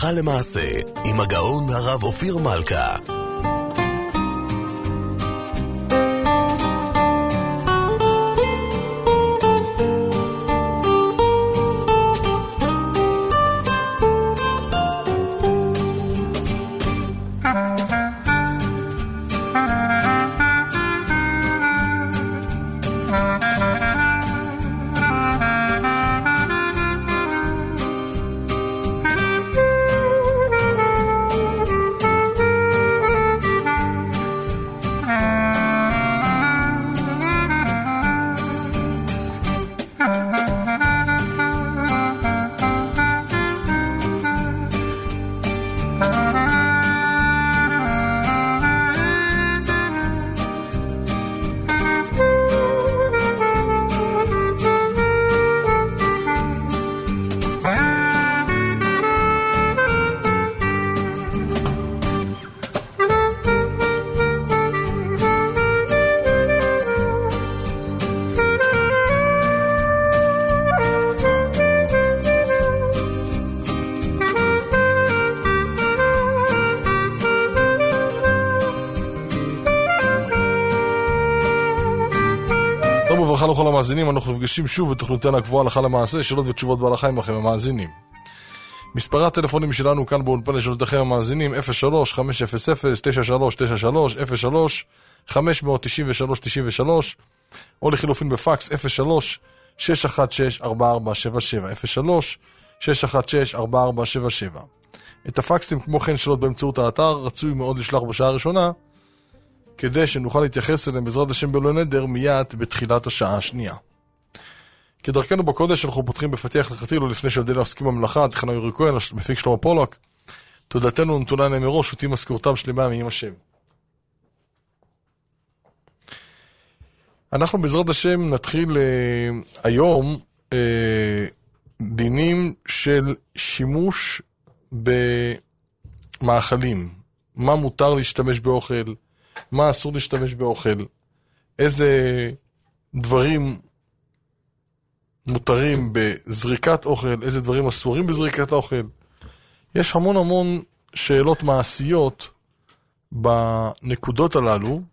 הלכה למעשה, עם הגאון הרב אופיר מלכה. ברכה לכל המאזינים, אנחנו נפגשים שוב בתוכניתנו הקבועה הלכה למעשה, שאלות ותשובות בהלכה עמכם המאזינים. מספרי הטלפונים שלנו כאן באולפן לשאלותיכם המאזינים 03-500-9393, 03-593-93, או לחילופין בפקס 03-616-4477, 03-616-4477. את הפקסים כמו כן שאלות באמצעות האתר רצוי מאוד לשלוח בשעה הראשונה, כדי שנוכל להתייחס אליהם בעזרת השם בלא נדר מיד בתחילת השעה השנייה. כדרכנו בקודש אנחנו פותחים בפתיח לחתיל ולפני שעודנו עוסקים במלאכה, טכנאי אורי כהן, מפיק שלמה פולק, תודתנו נתונה להם מראש, אותי מזכורתם שלמה מעם השם. אנחנו בעזרת השם נתחיל היום דינים של שימוש במאכלים. מה מותר להשתמש באוכל, מה אסור להשתמש באוכל, איזה דברים מותרים בזריקת אוכל, איזה דברים אסורים בזריקת אוכל. יש המון שאלות מעשיות בנקודות הללו,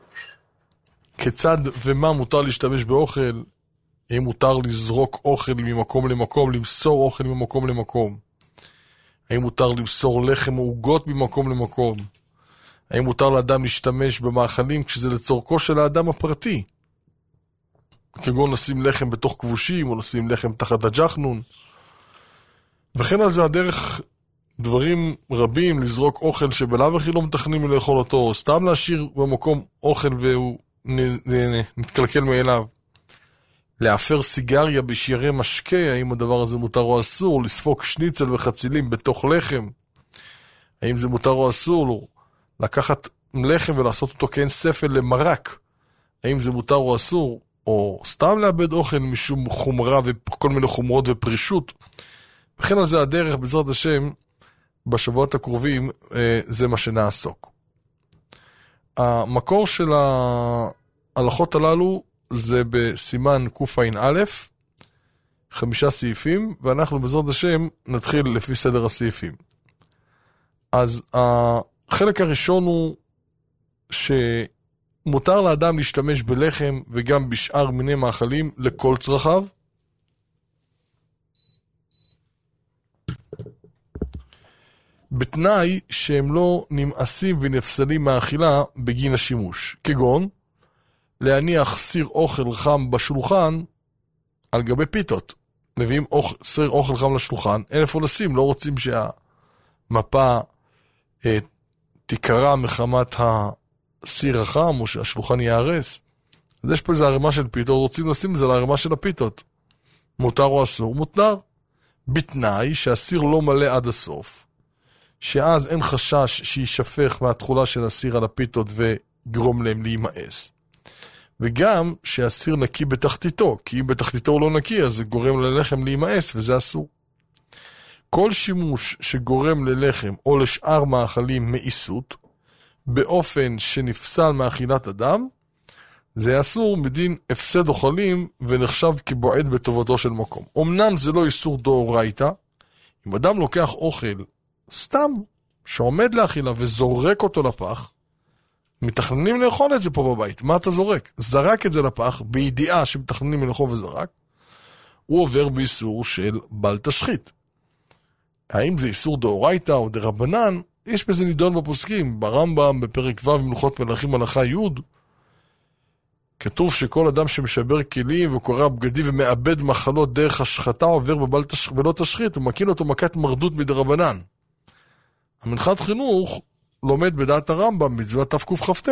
כיצד ומה מותר להשתמש באוכל, האם מותר לזרוק אוכל ממקום למקום, למסור אוכל ממקום למקום, האם מותר למסור לחם או עוגות ממקום למקום, האם מותר לאדם להשתמש במאכלים כשזה לצורכו של האדם הפרטי, כגון לשים לחם בתוך כבושים או לשים לחם תחת הג'חנון, וכן על זה הדרך דברים רבים, לזרוק אוכל שבלאו הכי לא מתכננים לאכול אותו, או סתם להשאיר במקום אוכל והוא נתקלקל מאליו, לאפר סיגריה בשיירי משקה, האם הדבר הזה מותר או אסור, לספוק שניצל וחצילים בתוך לחם, האם זה מותר או אסור, לקחת לחם ולעשות אותו כאין ספל למרק, האם זה מותר או אסור, או סתם לאבד אוכל משום חומרה וכל מיני חומרות ופרישות. וכן על זה הדרך בעזרת השם בשבועות הקרובים, זה מה שנעסוק. המקור של ההלכות הללו זה בסימן קע"א, 5 סעיפים, ואנחנו בעזרת השם נתחיל לפי סדר הסעיפים. אז החלק הראשון הוא שמותר לאדם להשתמש בלחם וגם בשאר מיני מאכלים לכל צרכיו. בתנאי שהם לא נמאסים ונפסלים מהאכילה בגין השימוש. כגון, להניח סיר אוכל חם בשולחן על גבי פיתות. מביאים סיר אוכל חם לשולחן, אין איפה לשים, לא רוצים שהמפה תיקרע מחמת הסיר החם או שהשולחן יערס. אז יש פה איזו ערימה של פיתות, רוצים לשים את זה לערימה של הפיתות. מותר או אסור? מותר. בתנאי שהסיר לא מלא עד הסוף, שאז אין חשש שישפך מהתחולה של הסיר על הפיתות וגרום להם להימאס. וגם שהסיר נקי בתחתיתו, כי אם בתחתיתו הוא לא נקי, אז זה גורם ללחם להימאס, וזה אסור. כל שימוש שגורם ללחם או לשאר מאכלים מאיסות, באופן שנפסל מאכילת אדם, זה אסור מדין הפסד אוכלים ונחשב כבועד בטובתו של מקום. אמנם זה לא איסור דאורייתא, אם אדם לוקח אוכל סתם, שעומד לאכילה וזורק אותו לפח, מתכננים לאכול את זה פה בבית. מה אתה זורק? זרק את זה לפח, בידיעה שמתכננים לאכול וזרק, הוא עובר באיסור של בל תשחית. האם זה איסור דאורייתא או דרבנן? יש בזה נידון בפוסקים. ברמב"ם, בפרק ו' מלוכות מלכים הלכה י', כתוב שכל אדם שמשבר כלים וקורע בגדים ומאבד מחלות דרך השחתה עובר ולא תשחית, ומקין אותו מכת מרדות מדרבנן. המנחת חינוך לומד בדעת הרמב"ם מצוות תקכ"ט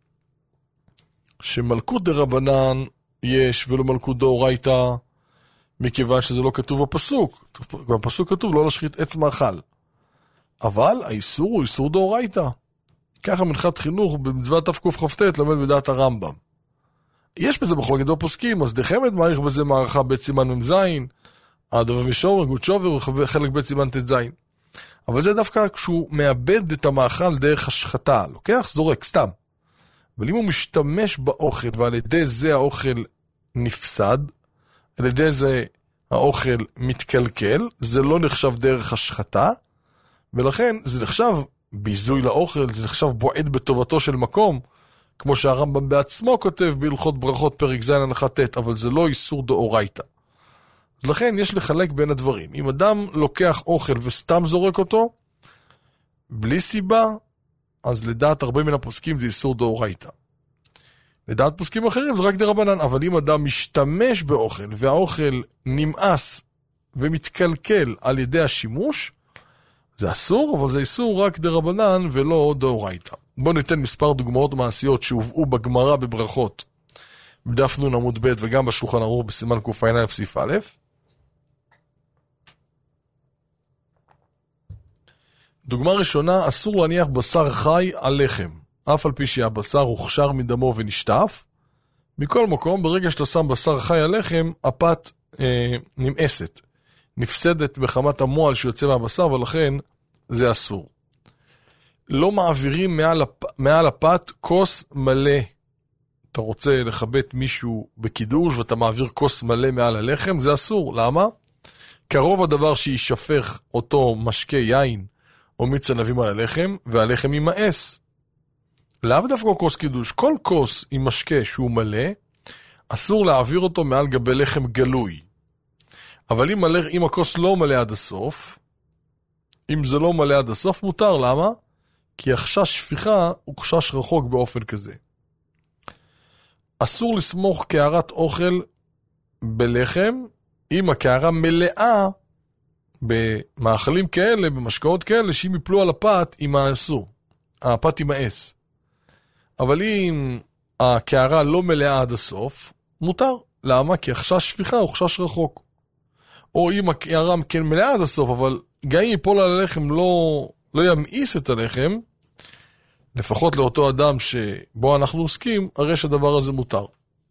שמלכות דרבנן יש ולא מלכות דאורייתא, מכיוון שזה לא כתוב בפסוק. בפסוק כתוב לא להשחית עץ מאכל. אבל האיסור הוא איסור דאורייתא. ככה מנחת חינוך במצוות תקכ"ט לומד בדעת הרמב"ם. יש בזה מחלוקת בפוסקים, אז דחמד מעריך בזה מערכה בית סימן מ"ז, הדוב משומר, גוד שובר, חלק בית סימן ט"ז. אבל זה דווקא כשהוא מאבד את המאכל דרך השחתה, לוקח, זורק, סתם. אבל אם הוא משתמש באוכל, ועל ידי זה האוכל נפסד, על ידי זה האוכל מתקלקל, זה לא נחשב דרך השחתה, ולכן זה נחשב ביזוי לאוכל, זה נחשב בועד בטובתו של מקום, כמו שהרמב"ם בעצמו כותב בהלכות ברכות פרק ז' הלכה ט', אבל זה לא איסור דאורייתא. אז לכן יש לחלק בין הדברים. אם אדם לוקח אוכל וסתם זורק אותו, בלי סיבה, אז לדעת הרבה מן הפוסקים זה איסור דאורייתא. לדעת פוסקים אחרים זה רק דרבנן, אבל אם אדם משתמש באוכל, והאוכל נמאס ומתקלקל על ידי השימוש, זה אסור, אבל זה איסור רק דרבנן ולא דאורייתא. בואו ניתן מספר דוגמאות מעשיות שהובאו בגמרא בברכות, בדף נ עמוד ב' וגם בשולחן ערוך בסימן קע"א סעיף א'. דוגמה ראשונה, אסור להניח בשר חי על לחם, אף על פי שהבשר הוכשר מדמו ונשטף. מכל מקום, ברגע שאתה שם בשר חי על לחם, הפת נמאסת, נפסדת בחמת המועל שיוצא מהבשר, ולכן זה אסור. לא מעבירים מעל הפת כוס מלא. אתה רוצה לחבט מישהו בקידוש ואתה מעביר כוס מלא מעל הלחם, זה אסור. למה? קרוב הדבר שישפך אותו משקה יין או מיץ ענבים על הלחם, והלחם יימאס. לאו דווקא כוס קידוש, כל כוס עם משקה שהוא מלא, אסור להעביר אותו מעל גבי לחם גלוי. אבל אם הכוס לא מלא עד הסוף, אם זה לא מלא עד הסוף, מותר. למה? כי החשש שפיכה הוא חשש רחוק באופן כזה. אסור לסמוך קערת אוכל בלחם, אם הקערה מלאה במאכלים כאלה, במשקאות כאלה, שאם יפלו על הפת, יימאסו. הפת יימאס. אבל אם הקערה לא מלאה עד הסוף, מותר. למה? כי החשש שפיכה הוא חשש רחוק. או אם הקערה כן מלאה עד הסוף, אבל גם אם יפול על הלחם לא ימאיס את הלחם, לפחות לאותו אדם שבו אנחנו עוסקים, הרי שהדבר הזה מותר.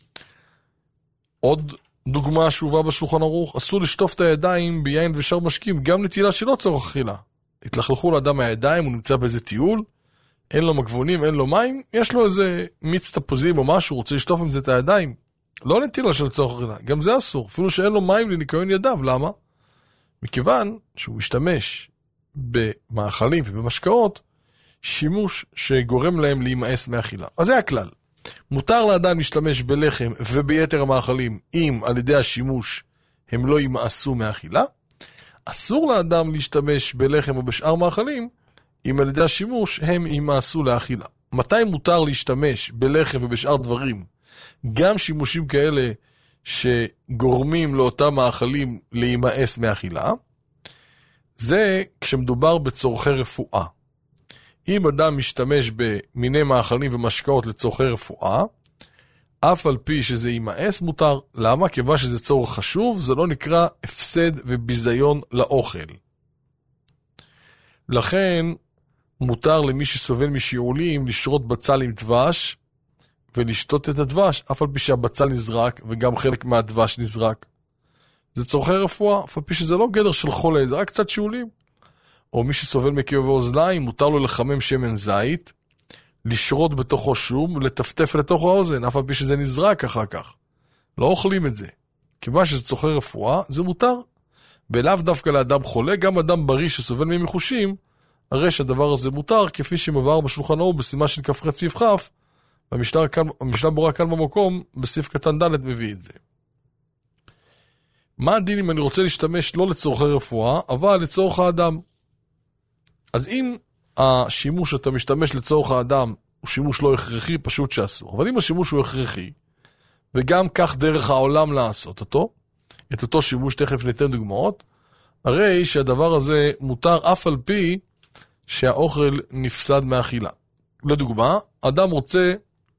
עוד דוגמה שהובאה בשולחן ערוך, אסור לשטוף את הידיים ביין ושאר משקים, גם נטילה שלא צורך אכילה. התלכלכו לאדם מהידיים, הוא נמצא באיזה טיול, אין לו מגבונים, אין לו מים, יש לו איזה מיץ תפוזים או משהו, רוצה לשטוף עם זה את הידיים. לא נטילה של צורך אכילה, גם זה אסור, אפילו שאין לו מים לניקיון ידיו. למה? מכיוון שהוא משתמש במאכלים ובמשקאות, שימוש שגורם להם להימאס מאכילה. אז זה הכלל. מותר לאדם להשתמש בלחם וביתר המאכלים אם על ידי השימוש הם לא יימאסו מאכילה. אסור לאדם להשתמש בלחם או בשאר מאכלים אם על ידי השימוש הם יימאסו לאכילה. מתי מותר להשתמש בלחם ובשאר דברים? גם שימושים כאלה שגורמים לאותם מאכלים להימאס מאכילה. זה כשמדובר בצורכי רפואה. אם אדם משתמש במיני מאכלים ומשקאות לצורכי רפואה, אף על פי שזה יימאס מותר. למה? כיוון שזה צורך חשוב, זה לא נקרא הפסד וביזיון לאוכל. לכן מותר למי שסובל משיעולים לשרות בצל עם דבש ולשתות את הדבש, אף על פי שהבצל נזרק וגם חלק מהדבש נזרק. זה צורכי רפואה, אף על פי שזה לא גדר של חולה, זה רק קצת שיעולים. או מי שסובל מכאבי אוזניים, מותר לו לחמם שמן זית, לשרות בתוכו שום ולטפטף לתוך האוזן, אף על פי שזה נזרק אחר כך. לא אוכלים את זה. כיוון שזה צורכי רפואה, זה מותר. ולאו דווקא לאדם חולה, גם אדם בריא שסובל ממחושים, הרי שהדבר הזה מותר, כפי שמבואר בשולחן ערוך בסימן של כף סעיף כ', והמשנה ברורה כאן במקום, בסעיף קטן ד' מביא את זה. מה הדין אם אני רוצה להשתמש לא לצורכי רפואה, אבל לצורך האדם? אז אם השימוש שאתה משתמש לצורך האדם הוא שימוש לא הכרחי, פשוט שאסור. אבל אם השימוש הוא הכרחי, וגם כך דרך העולם לעשות אותו, את אותו שימוש, תכף ניתן דוגמאות, הרי שהדבר הזה מותר אף על פי שהאוכל נפסד מאכילה. לדוגמה, אדם רוצה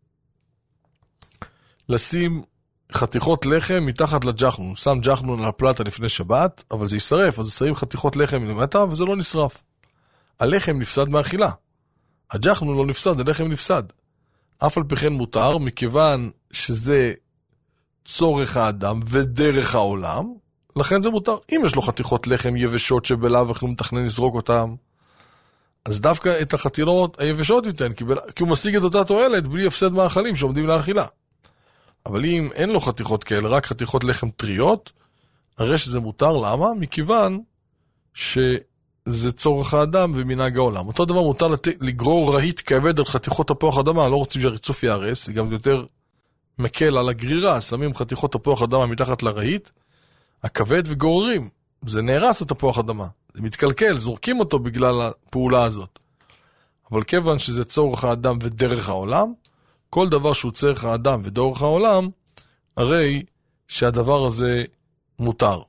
לשים חתיכות לחם מתחת לג'חנון, שם ג'חנון על הפלטה לפני שבת, אבל זה יישרף, אז שמים חתיכות לחם למטה וזה לא נשרף. הלחם נפסד מאכילה. הג'חנון לא נפסד, הלחם נפסד. אף על פי כן מותר, מכיוון שזה צורך האדם ודרך העולם, לכן זה מותר. אם יש לו חתיכות לחם יבשות שבלאו וכי הוא מתכנן לזרוק אותם, אז דווקא את החתיכות היבשות ייתן, כי הוא משיג את אותה תועלת בלי הפסד מאכלים שעומדים לאכילה. אבל אם אין לו חתיכות כאלה, רק חתיכות לחם טריות, הרי שזה מותר. למה? מכיוון שזה צורך האדם ומנהג העולם. אותו דבר מותר לגרור רהיט כבד על חתיכות תפוח אדמה, לא רוצים שהריצוף יהרס, זה גם יותר מקל על הגרירה, שמים חתיכות תפוח אדמה מתחת לרהיט, הכבד וגוררים, זה נהרס התפוח אדמה, זה מתקלקל, זורקים אותו בגלל הפעולה הזאת. אבל כיוון שזה צורך האדם ודרך העולם, כל דבר שהוא צורך האדם ודרך העולם, הרי שהדבר הזה מותר.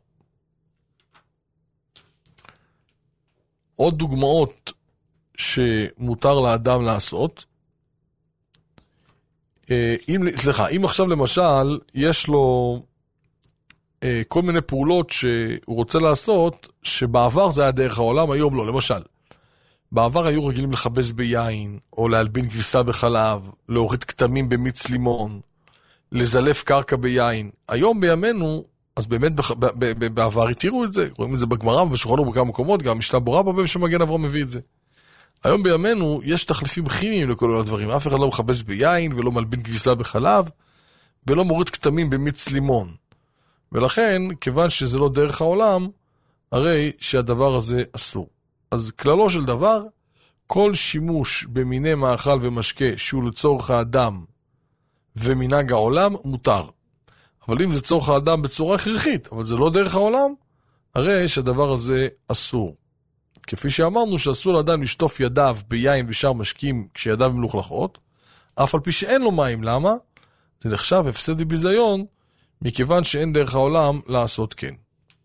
עוד דוגמאות שמותר לאדם לעשות, אם עכשיו למשל יש לו כל מיני פעולות שהוא רוצה לעשות, שבעבר זה היה דרך העולם, היום לא. למשל, בעבר היו רגילים לחבס ביין, או להלבין כביסה בחלב, להוריד כתמים במיץ לימון, לזלף קרקע ביין. היום בימינו, אז באמת בעבר התירו את זה, רואים את זה בגמרא ובשולחן ערוך בכמה מקומות, גם משנה ברורה בבא שמגן אברהם מביא את זה. היום בימינו יש תחליפים כימיים לכל הדברים, אף אחד לא מחבס ביין ולא מלבין כביסה בחלב, ולא מוריד כתמים במיץ לימון. ולכן, כיוון שזה לא דרך העולם, הרי שהדבר הזה אסור. אז כללו של דבר, כל שימוש במיני מאכל ומשקה שהוא לצורך האדם ומנהג העולם מותר. אבל אם זה צורך האדם בצורה הכרחית, אבל זה לא דרך העולם, הרי שהדבר הזה אסור. כפי שאמרנו שאסור לאדם לשטוף ידיו ביין ושאר משקים כשידיו מלוכלכות, אף על פי שאין לו מים. למה? זה נחשב הפסד וביזיון, מכיוון שאין דרך העולם לעשות כן.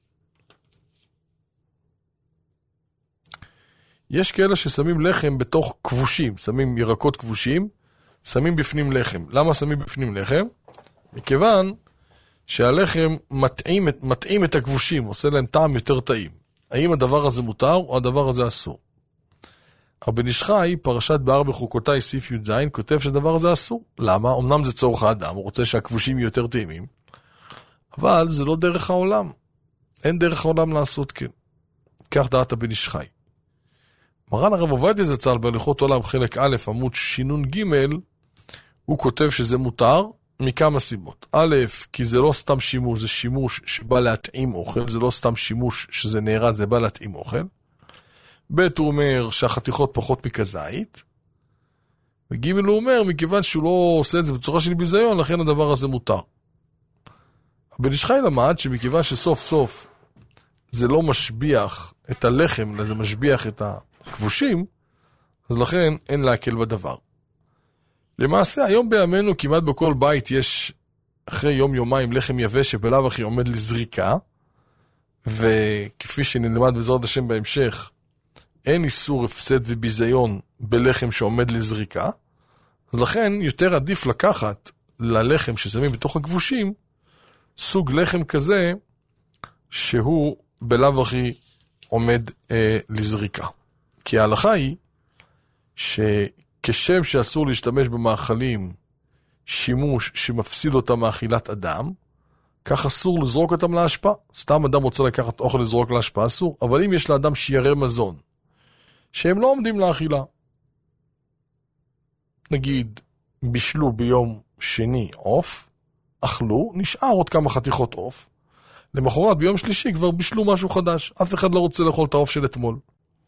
יש כאלה ששמים לחם בתוך כבושים, שמים ירקות כבושים, שמים בפנים לחם. למה שמים בפנים לחם? מכיוון שהלחם מטעים את הכבושים, עושה להם טעם יותר טעים. האם הדבר הזה מותר או הדבר הזה אסור? הבן איש חי, פרשת בהר בחוקותיי סעיף י"ז, כותב שהדבר הזה אסור. למה? אמנם זה צורך האדם, הוא רוצה שהכבושים יהיו יותר טעימים, אבל זה לא דרך העולם. אין דרך העולם לעשות כן. כך דעת הבן איש חי. מרן הרב עובדיה זצ"ל בהלכות עולם חלק א' עמוד שינון ג', הוא כותב שזה מותר מכמה סיבות. א', כי זה לא סתם שימוש, זה שימוש שבא להתאים אוכל, זה לא סתם שימוש שזה נהרס, זה בא להתאים אוכל. ב', הוא אומר שהחתיכות פחות מכזית. וג', הוא אומר מכיוון שהוא לא עושה את זה בצורה של ביזיון, לכן הדבר הזה מותר. הבן איש חי למד שמכיוון שסוף סוף זה לא משביח את הלחם, זה משביח את הכבושים, אז לכן אין להקל בדבר. למעשה, היום בימינו כמעט בכל בית יש אחרי יום-יומיים לחם יבש שבלאו הכי עומד לזריקה, וכפי שנלמד בעזרת השם בהמשך, אין איסור הפסד וביזיון בלחם שעומד לזריקה, אז לכן יותר עדיף לקחת ללחם ששמים בתוך הכבושים, סוג לחם כזה שהוא בלאו הכי עומד לזריקה. כי ההלכה היא שכשם שאסור להשתמש במאכלים שימוש שמפסיד אותם מאכילת אדם, כך אסור לזרוק אותם להשפעה. סתם אדם רוצה לקחת אוכל לזרוק להשפעה, אסור. אבל אם יש לאדם שיירי מזון שהם לא עומדים לאכילה, נגיד בישלו ביום שני עוף, אכלו, נשאר עוד כמה חתיכות עוף, למחרת ביום שלישי כבר בישלו משהו חדש, אף אחד לא רוצה לאכול את העוף של אתמול.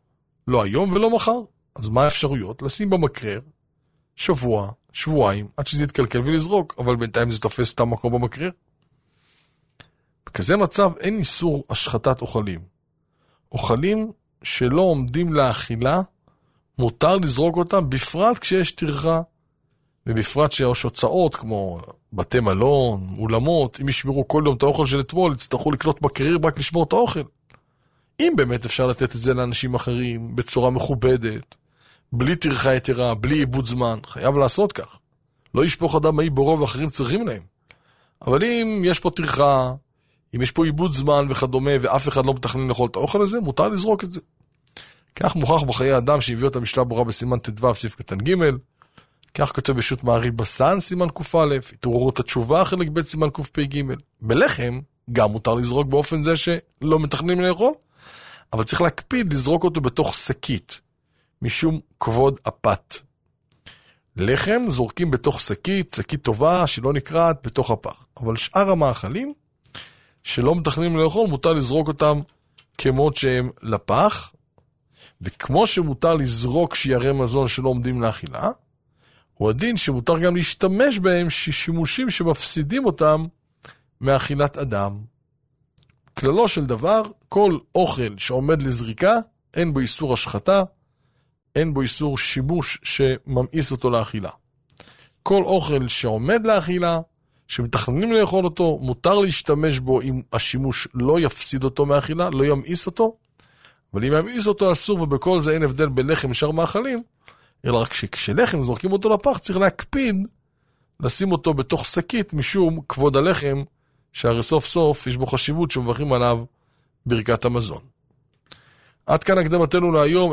לא היום ולא מחר. אז מה האפשרויות? לשים במקרר שבוע, שבועיים, עד שזה יתקלקל ולזרוק, אבל בינתיים זה תופס את המקום במקרר. בכזה מצב אין איסור השחתת אוכלים. אוכלים שלא עומדים לאכילה, מותר לזרוק אותם, בפרט כשיש טרחה, ובפרט שיש הוצאות כמו בתי מלון, אולמות, אם ישמרו כל יום את האוכל של אתמול, יצטרכו לקנות בקריר רק לשמור את האוכל. אם באמת אפשר לתת את זה לאנשים אחרים, בצורה מכובדת, בלי טרחה יתרה, בלי איבוד זמן, חייב לעשות כך. לא ישפוך אדם מאי ברוב ואחרים צריכים להם. אבל אם יש פה טרחה, אם יש פה איבוד זמן וכדומה, ואף אחד לא מתכנן לאכול את האוכל הזה, מותר לזרוק את זה. כך מוכח בחיי אדם שהביאו את המשנה ברורה בסימן ט"ו סעיף קטן ג', כך כותב בשו"ת מעריב בסן סימן ק"א, התעוררות התשובה חלק ב' סימן קפ"ג. בלחם גם מותר לזרוק באופן זה שלא מתכננים לאכול, אבל צריך להקפיד לזרוק אותו בתוך שקית, משום כבוד הפת. לחם זורקים בתוך שקית, שקית טובה שלא נקרעת בתוך הפח. אבל שאר המאכלים שלא מתכננים לאכול, מותר לזרוק אותם כמות שהם לפח, וכמו שמותר לזרוק שיירי מזון שלא עומדים לאכילה, הוא הדין שמותר גם להשתמש בהם שימושים שמפסידים אותם מאכילת אדם. כללו של דבר, כל אוכל שעומד לזריקה, אין בו איסור השחתה, אין בו איסור שימוש שממאיס אותו לאכילה. כל אוכל שעומד לאכילה, שמתכננים לאכול אותו, מותר להשתמש בו אם השימוש לא יפסיד אותו מאכילה, לא ימאיס אותו, אבל אם ימאיס אותו אסור, ובכל זה אין הבדל בין לחם ושאר מאכלים, אלא רק כשלחם זורקים אותו לפח, צריך להקפיד לשים אותו בתוך שקית, משום כבוד הלחם, שהרי סוף סוף יש בו חשיבות שמברכים עליו ברכת המזון. עד כאן הקדמתנו להיום,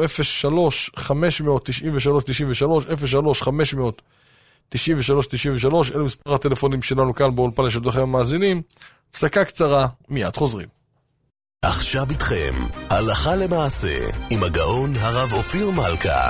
03-593-93, אלו מספר הטלפונים שלנו כאן באולפן לשידורי המאזינים. הפסקה קצרה, מיד חוזרים. עכשיו איתכם, הלכה למעשה, עם הגאון הרב אופיר מלכה.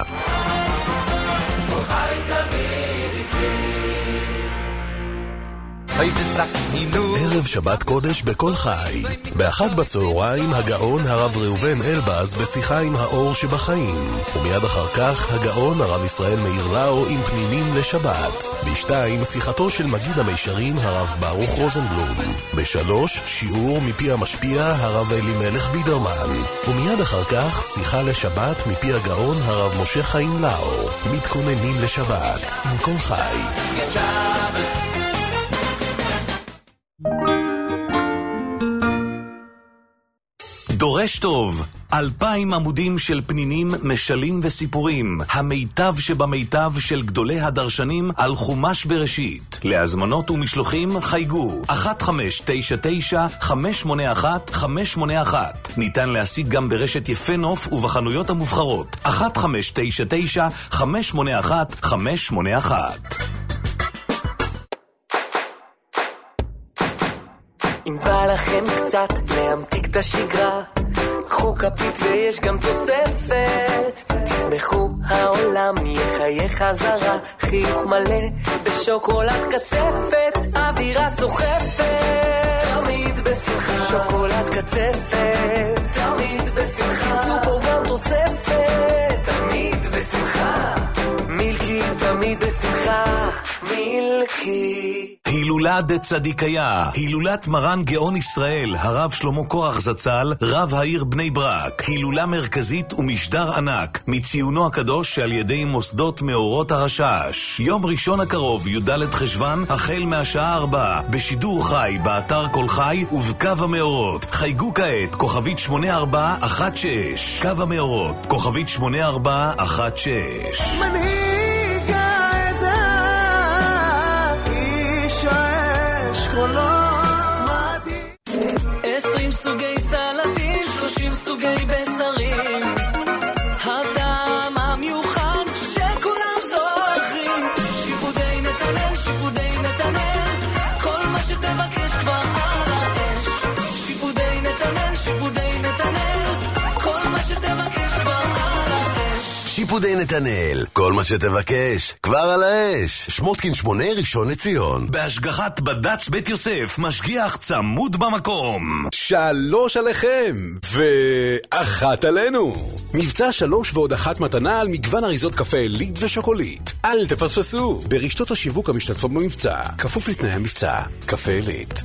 ערב שבת קודש בכל חי. באחת בצהריים הגאון הרב ראובן אלבז בשיחה עם האור שבחיים, ומיד אחר כך הגאון הרב ישראל מאיר לאו עם פנינים לשבת. בשתיים שיחתו של מגיד המישרים הרב ברוך רוזנבלום. בשלוש שיעור מפי המשפיע הרב אלימלך בידרמן, ומיד אחר כך שיחה לשבת מפי הגאון הרב משה חיים לאו. מתכוננים לשבת עם כל חי. דורש טוב, 2,000 עמודים של פנינים, משלים וסיפורים, המיטב שבמיטב של גדולי הדרשנים על חומש בראשית. להזמנות ומשלוחים חייגו 1599-581-581. ניתן להשיג גם ברשת יפה נוף ובחנויות המובחרות. 1599-581-581. אם בא לכם קצת להמתיק את השגרה, קחו כפית ויש גם תוספת. תשמחו, העולם יחיה חזרה, חיוך מלא בשוקולד קצפת, אווירה סוחפת, תמיד בשמחה. שוקולד קצפת, תמיד בשמחה. תמצאו פה גם תוספת, תמיד בשמחה. מילקי תמיד בשמחה, מילקי. הילולה דצדיקיה, הילולת מרן גאון ישראל, הרב שלמה קורח זצ"ל, רב העיר בני ברק. הילולה מרכזית ומשדר ענק, מציונו הקדוש שעל ידי מוסדות מאורות הרשש. יום ראשון הקרוב, י"ד חשוון, החל מהשעה 4, בשידור חי, באתר כל חי ובקו המאורות. חייגו כעת, כוכבית 8416. קו המאורות, כוכבית 8416. מנהיג העדה, איש האש קולו מדי. 20 סוגי סלטים, 30 סוגי בשרים, הטעם המיוחד שכולם זוכרים. שיפודי נתנאל, שיפודי נתנאל, כל מה שתבקש כבר על האש. שיפודי נתנאל, שיפודי נתנאל, כל מה שתבקש כבר על האש. קיפודי נתנאל, כל מה שתבקש, כבר על האש. שמותקין 8 ראשון לציון. בהשגחת בד"ץ בית יוסף, משגיח צמוד במקום. 3 עליכם, ו1 עלינו. מבצע 3 ועוד 1 מתנה על מגוון אריזות קפה עילית ושוקולית. אל תפספסו, ברשתות השיווק המשתתפות במבצע. כפוף לתנאי המבצע. קפה עילית.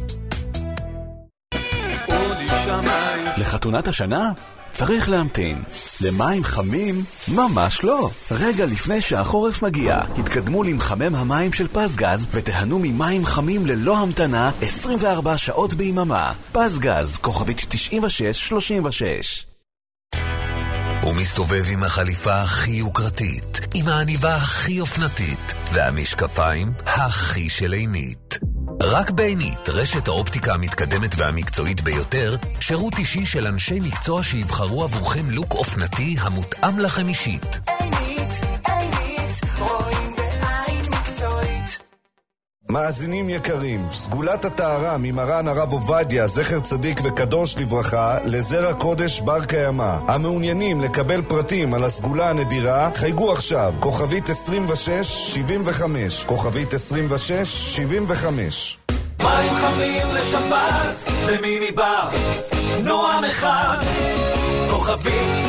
לחתונת השנה? צריך להמתין. למים חמים? ממש לא. רגע לפני שהחורף מגיע, התקדמו למחמם המים של פסגז ותהנו ממים חמים ללא המתנה 24 שעות ביממה. פסגז, כוכבית 9636. הוא מסתובב עם החליפה הכי יוקרתית, עם העניבה הכי אופנתית, והמשקפיים הכי שלעינית. רק בעינית, רשת האופטיקה המתקדמת והמקצועית ביותר, שירות אישי של אנשי מקצוע שיבחרו עבורכם לוק אופנתי המותאם לכם אישית. עינית, רואים בעין מקצועית. מאזינים יקרים, סגולת הטהרה ממרן הרב עובדיה, זכר צדיק וקדוש לברכה, לזרע קודש בר קיימא. המעוניינים לקבל פרטים על הסגולה הנדירה, חייגו עכשיו, כוכבית 2675, כוכבית 2675. מים חמים לשבת, זה מיני בר, נועם אחד, כוכבית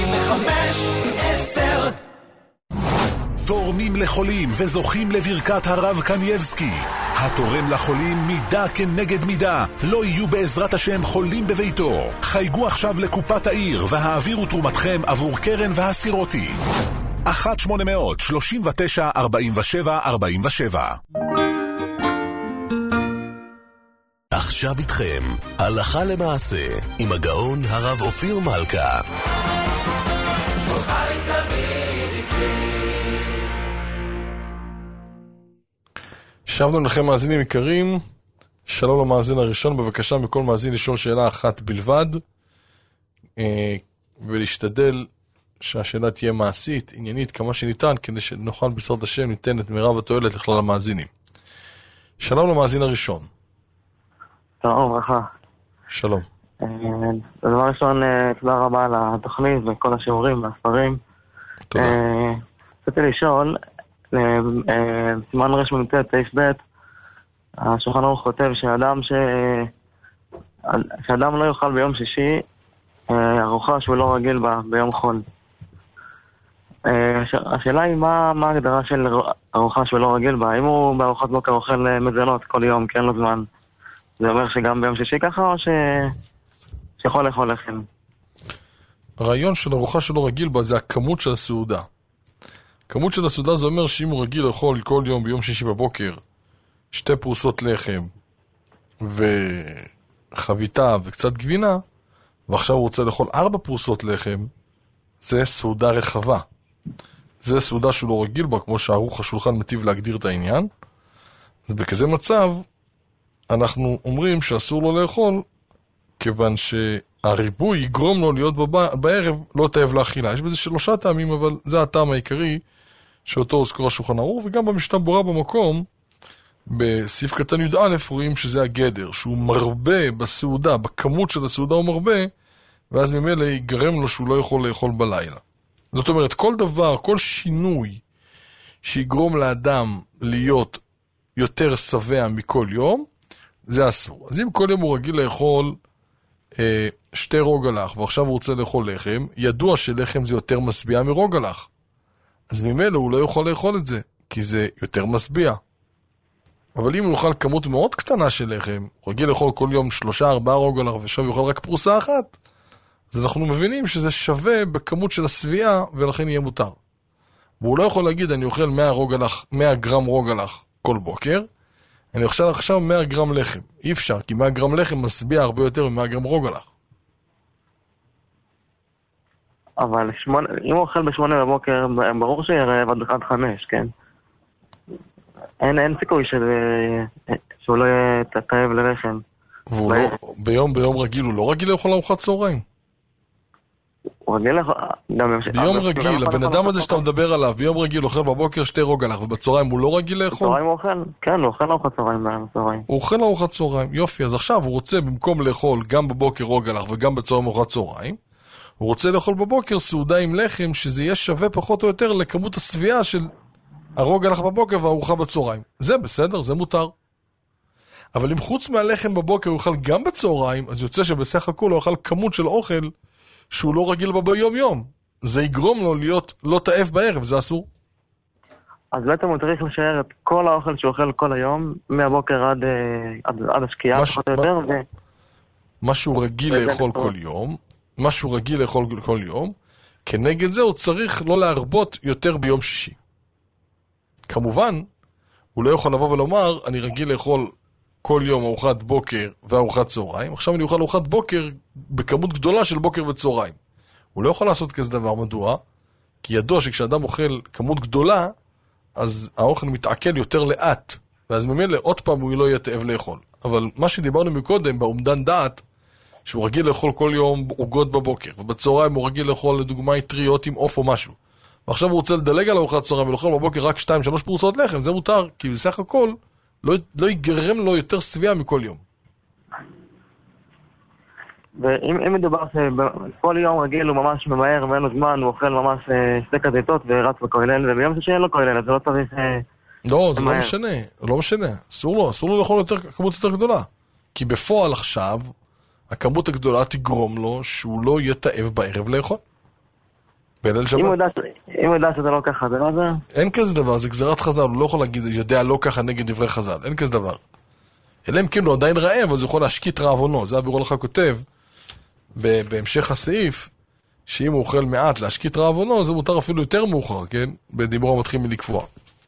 8510. תורמים לחולים וזוכים לברכת הרב קנייבסקי. התורם לחולים מידה כנגד מידה. לא יהיו בעזרת השם חולים בביתו. חייגו עכשיו לקופת העיר והעבירו תרומתכם עבור קרן והסירותי. 1-800-39-47-47. עכשיו איתכם, הלכה למעשה, עם הגאון הרב אופיר מלכה. שבנו לכם מאזינים יקרים, שלום למאזין הראשון, בבקשה מכל מאזין לשאול שאלה אחת בלבד, ולהשתדל שהשאלה תהיה מעשית, עניינית, כמה שניתן, כדי שנוכל בעזרת השם ניתן את מרב התועלת לכלל המאזינים. שלום למאזין הראשון. שלום, ברכה. שלום. דבר ראשון, תודה רבה על התוכנית וכל השיעורים והספרים. תודה. רציתי לשאול, סימן רש מ"ט סעיף ב', השולחן ערוך כותב שאדם לא יאכל ביום שישי ארוחה שהוא לא רגיל בה ביום חול. השאלה היא מה ההגדרה של ארוחה שהוא לא רגיל בה? אם הוא בארוחת בוקר אוכל מזונות כל יום, כי אין לו זמן, זה אומר שגם ביום שישי ככה, או שיכול לאכול לחם? הרעיון של ארוחה שלא רגיל בה זה הכמות של הסעודה. כמות של הסעודה זה אומר שאם הוא רגיל לאכול כל יום ביום שישי בבוקר 2 פרוסות לחם וחביתה וקצת גבינה, ועכשיו הוא רוצה לאכול 4 פרוסות לחם, זה סעודה רחבה. זה סעודה שהוא לא רגיל בה, כמו שערוך השולחן מטיב להגדיר את העניין. אז בכזה מצב אנחנו אומרים שאסור לו לאכול, כיוון שהריבוי יגרום לו להיות בערב לא תאב לאכילה. יש בזה 3 טעמים, אבל זה הטעם העיקרי שאותו הוזכר השולחן ערוך, וגם במשנה ברורה במקום, בסעיף קטן י"א, רואים שזה הגדר, שהוא מרבה בסעודה, בכמות של הסעודה הוא מרבה, ואז ממילא יגרם לו שהוא לא יכול לאכול בלילה. זאת אומרת, כל דבר, כל שינוי שיגרום לאדם להיות יותר שבע מכל יום, זה אסור. אז אם כל יום הוא רגיל לאכול 2 רוגלח, ועכשיו הוא רוצה לאכול לחם, ידוע שלחם זה יותר משביע מרוגלח. אז ממילא הוא לא יכול לאכול את זה, כי זה יותר משביע. אבל אם הוא יאכל כמות מאוד קטנה של לחם, הוא רגיל לאכול כל יום 3-4 רוגלח, ועכשיו יאכל רק פרוסה אחת, אז אנחנו מבינים שזה שווה בכמות של השביעה, ולכן יהיה מותר. והוא לא יכול להגיד, אני אוכל 100 גרם רוגלח כל בוקר, אני אוכל עכשיו 100 גרם לחם. אי אפשר, כי 100 גרם לחם משביע הרבה יותר מ100 גרם רוגלח. אבל אם הוא אוכל ב8 בבוקר, ברור שיהיה רעב עד 5, כן? אין סיכוי שהוא לא יהיה תאב לרחם. ביום רגיל הוא לא רגיל לאכול ארוחת צהריים? הוא רגיל לאכול... ביום רגיל, הבן אדם הזה שאתה מדבר עליו, ביום רגיל אוכל בבוקר 2 רוגלח, ובצהריים הוא לא רגיל לאכול? בצהריים הוא אוכל, כן, הוא אוכל ארוחת צהריים בצהריים. הוא אוכל ארוחת צהריים, יופי, אז עכשיו הוא רוצה במקום לאכול גם בבוקר רוגלח וגם בצהריים ארוחת צהריים, הוא רוצה לאכול בבוקר סעודה עם לחם, שזה יהיה שווה פחות או יותר לכמות הסביעה של הרוג הלך בבוקר והארוחה בצהריים. זה בסדר, זה מותר. אבל אם חוץ מהלחם בבוקר הוא אוכל גם בצהריים, אז יוצא שבסך הכל הוא אוכל כמות של אוכל שהוא לא רגיל ביום יום. זה יגרום לו להיות לא תאב בערב, זה אסור. אז בעצם הוא צריך לשער את כל האוכל שהוא אוכל כל היום, מהבוקר עד השקיעה, פחות או יותר. משהו רגיל לאכול כל יום, משהו רגיל לאכול כל יום, כנגד זה הוא צריך לא להרבות יותר ביום שישי. כמובן, הוא לא יכול לבוא ולומר, אני רגיל לאכול כל יום ארוחת בוקר וארוחת צהריים, עכשיו אני אוכל ארוחת בוקר בכמות גדולה של בוקר וצהריים. הוא לא יכול לעשות כזה דבר, מדוע? כי ידוע שכשאדם אוכל כמות גדולה, אז האוכל מתעכל יותר לאט, ואז ממילא עוד פעם הוא לא יהיה תאב לאכול. אבל מה שדיברנו מקודם, באומדן דעת, שהוא רגיל לאכול כל יום עוגות בבוקר, ובצהריים הוא רגיל לאכול לדוגמה טריות עם עוף או משהו. ועכשיו הוא רוצה לדלג על ארוחת צהריים ולאכול בבוקר רק 2-3 פרוסות לחם, זה מותר, כי בסך הכל לא יגרם לו יותר סביעה מכל יום. ואם מדובר שכל יום רגיל הוא ממש ממהר ואין לו זמן, הוא אוכל ממש שתי כזיתות ורץ בכולל, וביום שאין לו כולל, אז זה לא צריך... לא, זה לא משנה, לא משנה. אסור לו לאכול כמות יותר גדולה. כי בפועל עכשיו, הכמות הגדולה תגרום לו שהוא לא יהיה תאב בערב לאכול. בליל שבת. אם הוא יודע שזה לא ככה, זה לא זה? אין כזה דבר, זה גזירת חז"ל, הוא לא יכול להגיד, יודע לא ככה נגד דברי חז"ל, אין כזה דבר. אלא אם כן הוא עדיין רעב, אז הוא יכול להשקיט רעבונו. זה הביאור לך כותב, בהמשך הסעיף, שאם הוא אוכל מעט להשקיט רעבונו, זה מותר אפילו יותר מאוחר, כן? בדיבור המתחיל מלקבוע.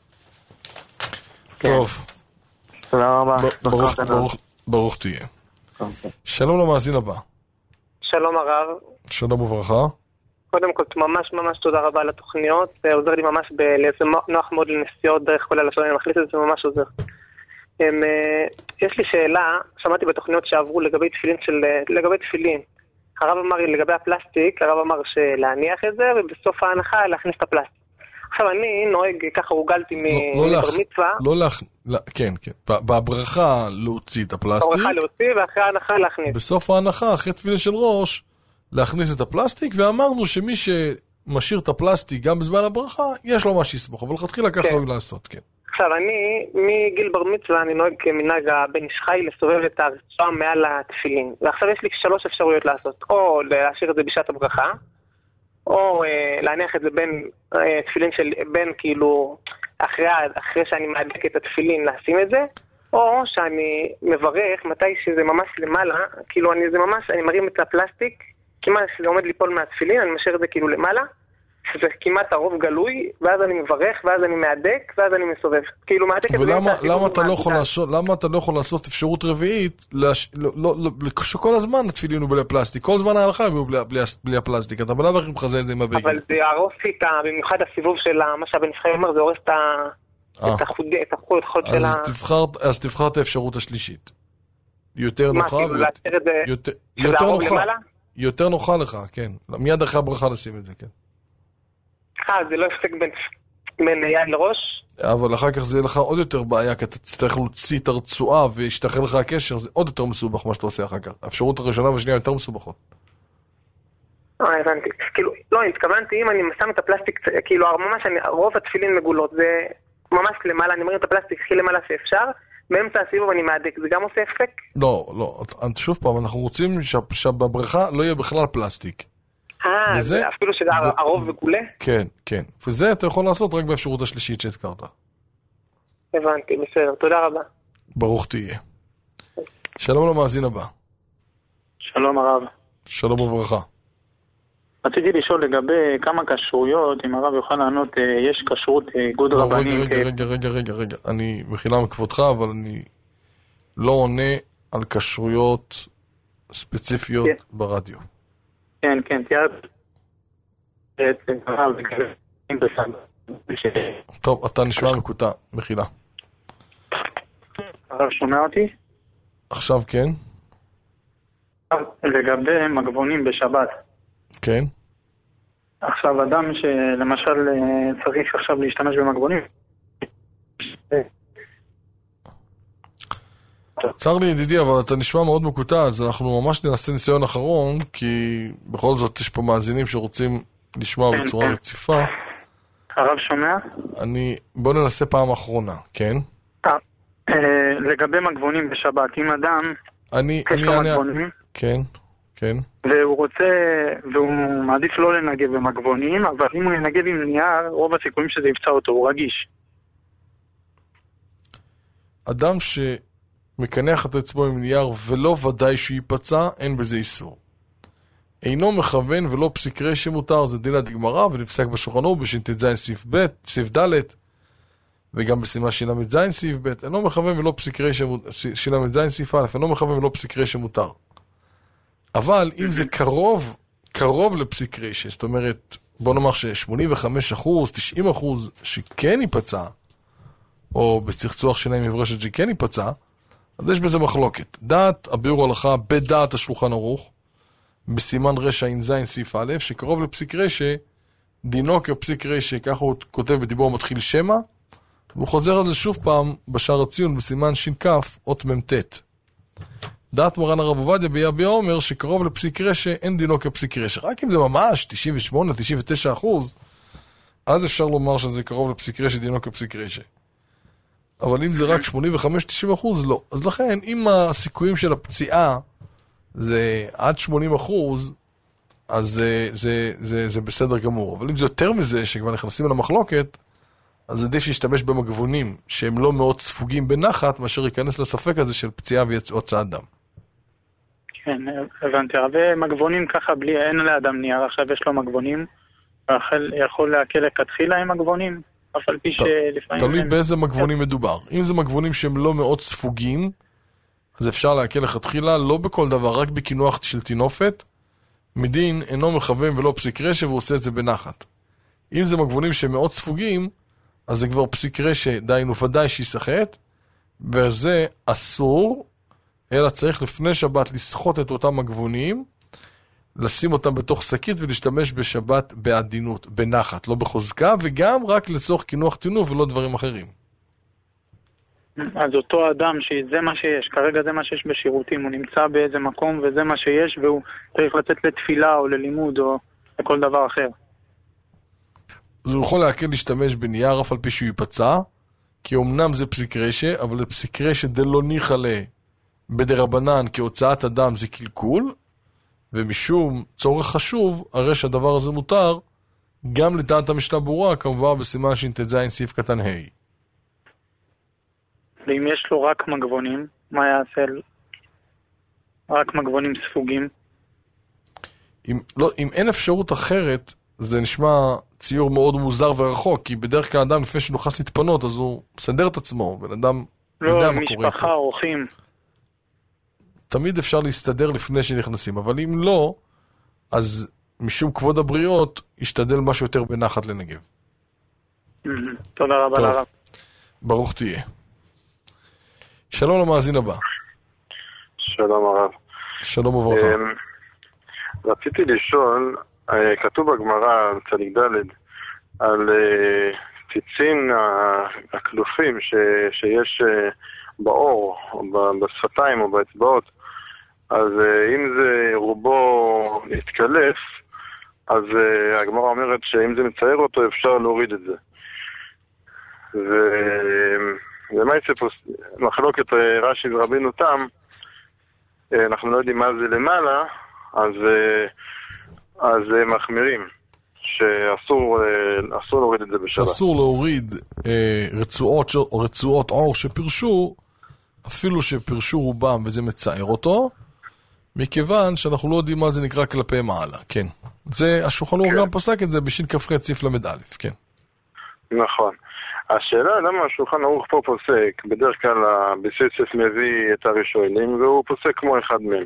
טוב. תודה רבה. ברוך תהיה. שלום למאזין הבא. שלום הרב. שלום וברכה. קודם כל, ממש ממש תודה רבה על התוכניות, זה עוזר לי ממש זה נוח מאוד לנסיעות דרך כל הלשון, אני מחליט את זה ממש עוזר. יש לי שאלה, שמעתי בתוכניות שעברו לגבי תפילין. הרב אמר לגבי הפלסטיק, הרב אמר שלהניח את זה, ובסוף ההנחה להכניס את הפלסטיק. עכשיו אני נוהג, ככה הורגלתי מבר מצווה. כן. בברכה להוציא את הפלסטיק. בברכה להוציא, ואחרי ההנחה להכניס. בסוף ההנחה, אחרי תפילין של ראש, להכניס את הפלסטיק, ואמרנו שמי שמשאיר את הפלסטיק גם בזמן הברכה, יש לו מה שיסמוך, אבל תתחילה ככה הוא לעשות, כן. עכשיו, אני, מגיל בר מצווה, אני נוהג כמנהג הבן איש חי לסובב את הרצועה מעל התפילין. ועכשיו יש לי 3 אפשרויות לעשות. או להשאיר את זה בשעת הברכה, או להניח את זה בין תפילין של, בין כאילו, אחרי שאני מעדק את התפילין לשים את זה, או שאני מברך מתי שזה ממש למעלה, כאילו זה ממש, אני מרים את הפלסטיק, כמעט שזה עומד ליפול מהתפילין, אני משאיר את זה כאילו למעלה, שזה כמעט הרוב גלוי, ואז אני מברך, ואז אני מעדק, ואז אני מסובב. כאילו מעדק את זה... למה אתה לא יכול לעשות אפשרות רביעית, שכל הזמן התפילין הוא בלי הפלסטיק, כל זמן ההלכה הוא בלי הפלסטיק, אתה בלב הכי מחזה את זה עם הבגל. אבל זה יערוס איתה, במיוחד הסיבוב של מה שהבן איש חי אומר, זה הורס את החוד של ה... אז תבחר את האפשרות השלישית. יותר נוחה, יותר נוחה לך, כן. מיד אחרי הברכה לשים את זה, כן. זה לא הפסק בין יד לראש? אבל אחר כך זה יהיה לך עוד יותר בעיה, כי אתה תצטרך להוציא את הרצועה וישתחרר לך הקשר, זה עוד יותר מסובך מה שאתה עושה אחר כך. האפשרות הראשונה והשנייה יותר מסובכות. הבנתי. כאילו, לא, התכוונתי, אם אני שם את הפלסטיק, כאילו, ממש רוב התפילין מגולות, זה ממש למעלה, אני מרים את הפלסטיק הכי למעלה שאפשר, באמצע הסיבוב אני מעדק, זה גם עושה הפסק? לא, שוב פעם, אנחנו רוצים שבברכה לא יהיה בכלל פלסטיק. אפילו שזה הרוב וכולי? כן. וזה אתה יכול לעשות רק באפשרות השלישית שהזכרת. הבנתי, בסדר, תודה רבה. ברוך תהיה. שלום למאזין הבא. שלום הרב. שלום וברכה. רציתי לשאול לגבי כמה כשרויות, אם הרב יוכל לענות, יש כשרות איגוד רבנים... רגע, אני מחילה מכבודך, אבל אני לא עונה על כשרויות ספציפיות ברדיו. כן, תיאר... טוב, אתה נשמע מקוטע, מחילה. הרב שומע אותי? עכשיו כן. לגבי מגבונים בשבת. כן. עכשיו, אדם שלמשל צריך עכשיו להשתמש במגבונים. צר לי ידידי, אבל אתה נשמע מאוד מקוטע, אז אנחנו ממש ננסה ניסיון אחרון, כי בכל זאת יש פה מאזינים שרוצים לשמוע בצורה רציפה. הרב שומע? בוא ננסה פעם אחרונה, כן? לגבי מגבונים בשבת, אם אדם יש לו מגבונים, כן, כן. והוא מעדיף לא לנגב במגבונים, אבל אם הוא ינגב עם נייר, רוב הסיכויים שזה יפצע אותו, הוא רגיש. אדם שמקנח את עצמו עם נייר ולא ודאי שהוא ייפצע, אין בזה איסור. אינו מכוון ולא פסיק ר' שמותר, זה דין הגמרא ונפסק בשולחן ערוך בש"טז סעיף ד' וגם בסימן של"ז סעיף ב', אינו מכוון ולא פסיק ר' של"ז סעיף א', אינו מכוון ולא פסיק ר' שמותר. אבל אם זה קרוב לפסיק ר', זאת אומרת, בוא נאמר ש85%, 90% שכן ייפצע, או בצחצוח שלהם מברשת שכן ייפצע, אז יש בזה מחלוקת. דעת הביאור הלכה בדעת השולחן ערוך, בסימן ר' סעיף א', שקרוב לפסיק ר' דינו כפסיק ר', ככה הוא כותב בדיבור מתחיל שמע, והוא חוזר על זה שוב פעם בשער הציון בסימן ש"כ אות מ"ט. דעת מרן הרב עובדיה ביביע אומר שקרוב לפסיק ר' אין דינו כפסיק ר', רק אם זה ממש 98-99%, אז אפשר לומר שזה קרוב לפסיק ר' דינו כפסיק ר'. אבל אם זה רק 85-90%, לא. אז לכן, אם הסיכויים של הפציעה זה עד 80%, אז זה בסדר גמור. אבל אם זה יותר מזה, שכבר נכנסים על המחלוקת, אז עדיף שישתמש במגבונים שהם לא מאוד ספוגים בנחת, מאשר ייכנס לספק הזה של פציעה והוצאת דם. כן, הבנתי. הרבה מגבונים ככה בלי, אין לאדם נייר, עכשיו יש לו מגבונים, יכול להקל לכתחילה עם מגבונים, אף על פי שלפעמים... תלוי באיזה מגבונים מדובר. אם זה מגבונים שהם לא מאוד ספוגים, אז אפשר להקל לכתחילה, לא בכל דבר, רק בכינוח של תינופת, מדין אינו מכוון ולא פסיק ר' והוא עושה את זה בנחת. אם זה מגבונים שהם מאוד ספוגים, אז זה כבר פסיק ר' דיינו ודאי שיסחט, וזה אסור, אלא צריך לפני שבת לסחוט את אותם מגבונים, לשים אותם בתוך שקית ולהשתמש בשבת בעדינות, בנחת, לא בחוזקה, וגם רק לצורך כינוח תינוף ולא דברים אחרים. אז אותו אדם שזה מה שיש, כרגע זה מה שיש בשירותים, הוא נמצא באיזה מקום וזה מה שיש, והוא צריך לצאת לתפילה או ללימוד או לכל דבר אחר. אז הוא יכול להקל להשתמש בנייר אף על פי שהוא ייפצע, כי אמנם זה פסיק ר', אבל פסיק ר' דלא ניחא לה בדרבנן כהוצאת אדם זה קלקול, ומשום צורך חשוב, הרי שהדבר הזה מותר, גם לדעת המשנה ברורה, כמובן בסימן ש"טז סעיף קטן ה'. ואם יש לו רק מגבונים, מה יעשה? רק מגבונים ספוגים? אם אין אפשרות אחרת, זה נשמע ציור מאוד מוזר ורחוק, כי בדרך כלל אדם לפני שנוכס להתפנות, אז הוא מסדר את עצמו, בן אדם יודע מה קורה. לא, משפחה, אורחים. תמיד אפשר להסתדר לפני שנכנסים, אבל אם לא, אז משום כבוד הבריות, ישתדל משהו יותר בנחת לנגב. תודה רבה לרב. ברוך תהיה. שלום למאזין הבא. שלום הרב. שלום וברכה. רציתי לשאול, כתוב בגמרא, צדיק ד', על ציצין הכלופים שיש באור, או בשפתיים או באצבעות, אז אם זה רובו יתקלף, אז הגמרא אומרת שאם זה מצייר אותו אפשר להוריד את זה. ומה יצא פה מחלוקת רש"י ורבינו תם, אנחנו לא יודעים מה זה למעלה, אז מחמירים שאסור להוריד את זה בשבת. שאסור להוריד רצועות עור שפרשו, אפילו שפרשו רובם וזה מצייר אותו, מכיוון שאנחנו לא יודעים מה זה נקרא כלפי מעלה. כן. זה, השולחן ערוך גם פסק את זה בש"כ סעיף ל"א, כן. נכון. השאלה למה השולחן ערוך פה פוסק, בדרך כלל בסייסף מביא את הראשונים והוא פוסק כמו אחד מהם.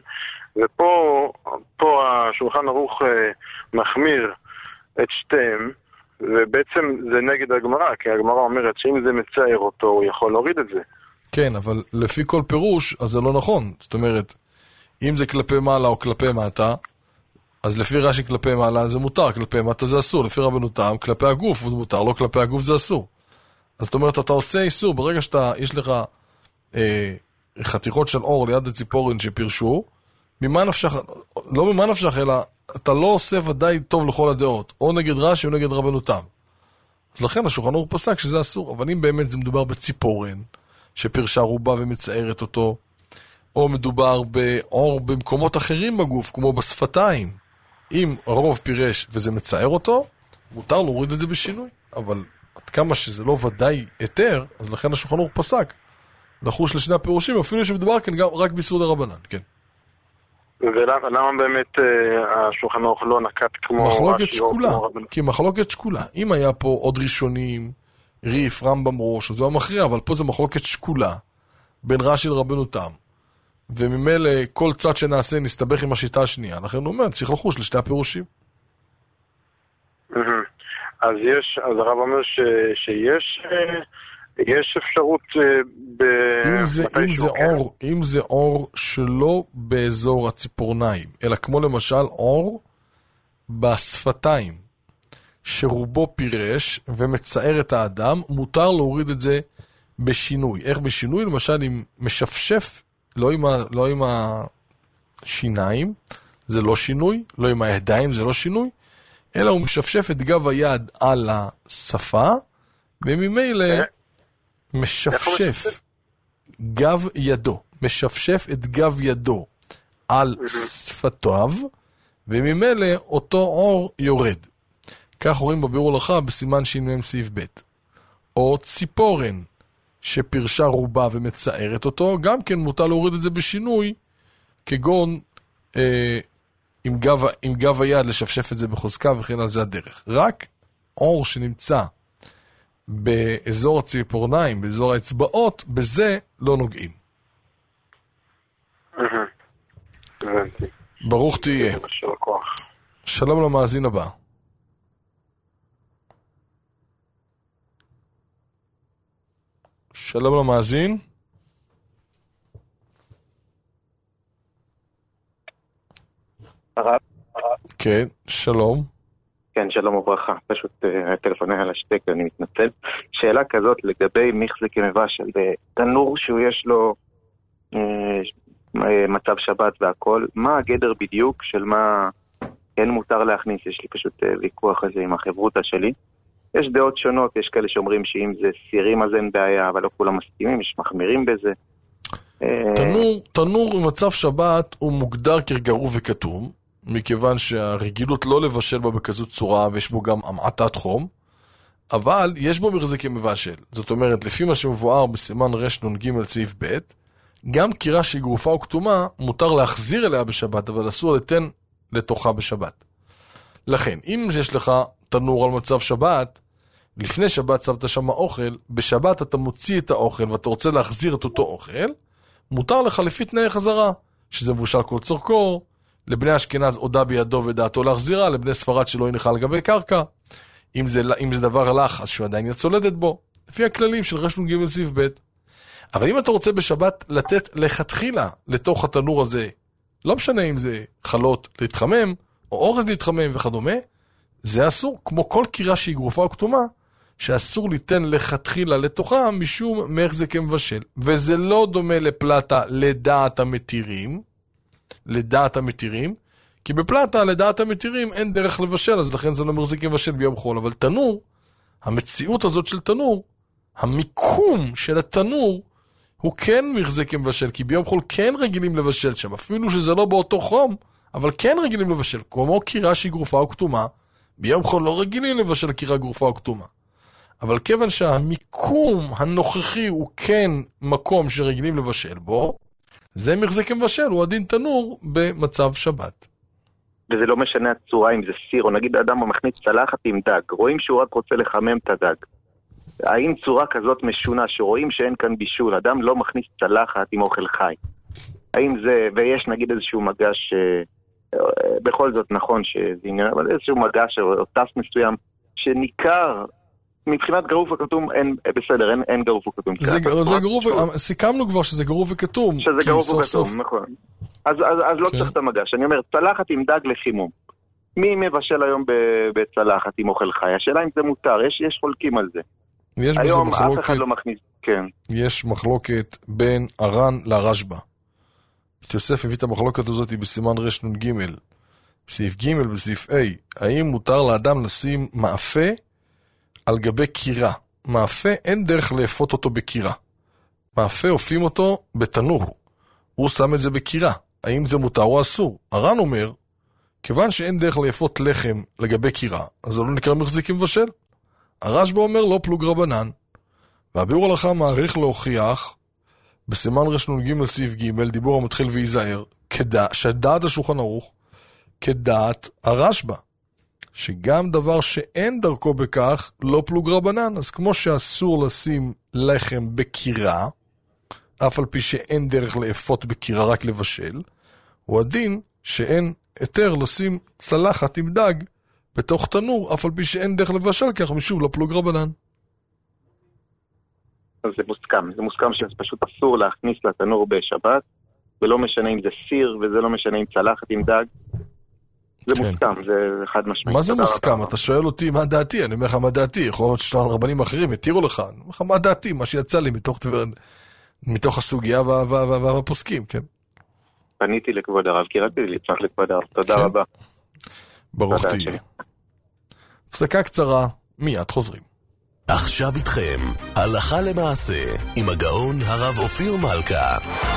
ופה השולחן ערוך מחמיר את שתיהם, ובעצם זה נגד הגמרא, כי הגמרא אומרת שאם זה מצייר אותו הוא יכול להוריד את זה. כן, אבל לפי כל פירוש, אז זה לא נכון. זאת אומרת, אם זה כלפי מעלה או כלפי מטה, אז לפי רש"י כלפי מעלה זה מותר, כלפי מטה זה אסור, לפי רבנו תם כלפי הגוף זה מותר, לא כלפי הגוף זה אסור. אז זאת אומרת, אתה עושה איסור, ברגע שאתה, יש לך חתיכות של אור ליד הציפורן שפרשו, ממה נפשך, לא ממה נפשך, אלא אתה לא עושה ודאי טוב לכל הדעות, או נגד רש"י או נגד רבנו תם. אז לכן השולחן ערוך פסק שזה אסור, אבל אם באמת זה מדובר בציפורן, שפרשה רובה ומצערת אותו, או מדובר באור במקומות אחרים בגוף, כמו בשפתיים, אם הרוב פירש וזה מצער אותו, מותר להוריד את זה בשינוי, אבל עד כמה שזה לא ודאי היתר, אז לכן השולחן ערוך פסק לחוש לשני הפירושים, אפילו שמדובר כאן גם רק ביסוד הרבנן, כן. ולמה באמת השולחן ערוך לא נקט כמו מחלוקת שקולה, כי מחלוקת שקולה. אם היה פה עוד ראשונים, ריף, רמב"ם ראש, אז זה המכריע, אבל פה זה מחלוקת שקולה בין רש"י לרבנו תם, וממילא כל צד שנעשה נסתבך עם השיטה השנייה, לכן הוא אומר, צריך לחוש לשתי הפירושים. אז הרב אומר שיש אפשרות אם זה אור שלא באזור הציפורניים, אלא כמו למשל אור בשפתיים, שרובו פירש ומצער את האדם, מותר להוריד את זה בשינוי. איך בשינוי? למשל עם משפשף, לא עם השיניים, זה לא שינוי, לא עם הידיים, זה לא שינוי, אלא הוא משפשף את גב היד על השפה, וממילא משפשף גב ידו, משפשף את גב ידו על שפתיו, וממילא אותו אור יורד. כך רואים בביאור הלכה בסימן ש"מ סעיף ב'. או ציפורן שפרשה רובה ומצערת אותו, גם כן מותר להוריד את זה בשינוי, כגון עם גב היד לשפשף את זה בחוזקה וכן על זה הדרך. רק אור שנמצא באזור הציפורניים, באזור האצבעות, בזה לא נוגעים. ברוך תהיה. שלום למאזין הבא. שלום למאזין. כן, שלום. כן, שלום וברכה. פשוט הטלפון היה לשתק, אני מתנצל. שאלה כזאת לגבי מחזיק מבשל, בתנור שהוא יש לו מצב שבת והכל, מה הגדר בדיוק של מה כן מותר להכניס? יש לי פשוט ויכוח הזה עם החברותא שלי. יש דעות שונות, יש כאלה שאומרים שאם זה סירים אז אין בעיה, אבל לא כולם מסכימים, יש מחמירים בזה. תנור במצב שבת הוא מוגדר כגרוע וכתום, מכיוון שהרגילות לא לבשל בה בכזאת צורה, ויש בו גם המעטת חום, אבל יש בו מחזיקי מבשל. זאת אומרת, לפי מה שמבואר בסימן רנ"ג סעיף ב', גם קירה שהיא גרופה או כתומה, מותר להחזיר אליה בשבת, אבל אסור לתן לתוכה בשבת. לכן, אם יש לך תנור על מצב שבת, לפני שבת שמת שם אוכל, בשבת אתה מוציא את האוכל ואתה רוצה להחזיר את אותו אוכל, מותר לך לפי תנאי חזרה, שזה מבושל כל צורכו, לבני אשכנז הודה בידו ודעתו להחזירה, לבני ספרד שלא יניחה על גבי קרקע, אם זה דבר לך, אז שהוא עדיין יצולדת בו, לפי הכללים של רנ"ג סעיף ב'. אבל אם אתה רוצה בשבת לתת לכתחילה לתוך התנור הזה, לא משנה אם זה חלות להתחמם, או אורז להתחמם וכדומה, זה אסור, כמו כל קירה שהיא גרופה או כתומה, שאסור ליתן לכתחילה לתוכה משום מחזיק מבשל. וזה לא דומה לפלטה לדעת המתירים, כי בפלטה לדעת המתירים אין דרך לבשל, אז לכן זה לא מחזיק מבשל ביום חול. אבל תנור, המציאות הזאת של תנור, המיקום של התנור, הוא כן מחזיק מבשל, כי ביום חול כן רגילים לבשל שם, אפילו שזה לא באותו חום, אבל כן רגילים לבשל, כמו קירה שהיא גרופה או כתומה, ביום חול לא רגילים לבשל קירה גרופה או כתומה. אבל כיוון שהמיקום הנוכחי הוא כן מקום שרגילים לבשל בו, זה מחזיק מבשל, הוא הדין תנור במצב שבת. וזה לא משנה הצורה אם זה סיר, או נגיד האדם מכניס צלחת עם דג, רואים שהוא רק רוצה לחמם את הדג. האם צורה כזאת משונה, שרואים שאין כאן בישול, אדם לא מכניס צלחת עם אוכל חי? האם זה, ויש נגיד איזשהו מגש, בכל זאת נכון שזה עניין, אבל איזשהו מגש או טס מסוים, שניכר, מבחינת גרוף וכתום, בסדר, אין גרוף וכתום. זה גרוף, סיכמנו כבר שזה גרוף וכתום. שזה גרוף וכתום, נכון. אז לא צריך את המגש. אני אומר, צלחת עם דג לחימום. מי מבשל היום בצלחת עם אוכל חי? השאלה אם זה מותר, יש חולקים על זה. יש היום בזה מחלוקת, אף אחד לא מכניס, כן. יש מחלוקת בין הר"ן לרשב"א. יוסף הביא את המחלוקת הזאת בסימן רנ"ג, בסעיף ג' בסעיף A. האם מותר לאדם לשים מאפה על גבי קירה? מאפה אין דרך לאפות אותו בקירה. מאפה אופים אותו בתנור. הוא שם את זה בקירה. האם זה מותר או אסור? הר"ן אומר, כיוון שאין דרך לאפות לחם לגבי קירה, אז זה לא נקרא מחזיק מבשל. הרשב"א אומר לא פלוג רבנן. והביאור הלכה מעריך להוכיח בסימן רנ"ג סעיף ג' דיבור המתחיל וייזהר, שדעת השולחן ערוך כדעת הרשב"א, שגם דבר שאין דרכו בכך לא פלוג רבנן. אז כמו שאסור לשים לחם בקירה, אף על פי שאין דרך לאפות בקירה, רק לבשל, הוא הדין שאין היתר לשים צלחת עם דג בתוך תנור, אף על פי שאין דרך לבשל, כך משוב לא פלוג רבנן. אז זה מוסכם שזה פשוט אסור להכניס לתנור בשבת, ולא משנה אם זה סיר, וזה לא משנה אם צלחת עם דג. זה מוסכם, זה חד משמעית. מה זה מוסכם? אתה שואל אותי מה דעתי, אני אומר לך מה דעתי, יכול להיות שאתה רבנים אחרים יתירו לך, אני אומר לך מה דעתי, מה שיצא לי מתוך הסוגיה והפוסקים, כן? פניתי לכבוד הרב, כי רציתי לצריך לכבוד הרב, תודה רבה. ברוך תהיה. הפסקה קצרה, מיד חוזרים. עכשיו איתכם, הלכה למעשה, עם הגאון הרב אופיר מלכה.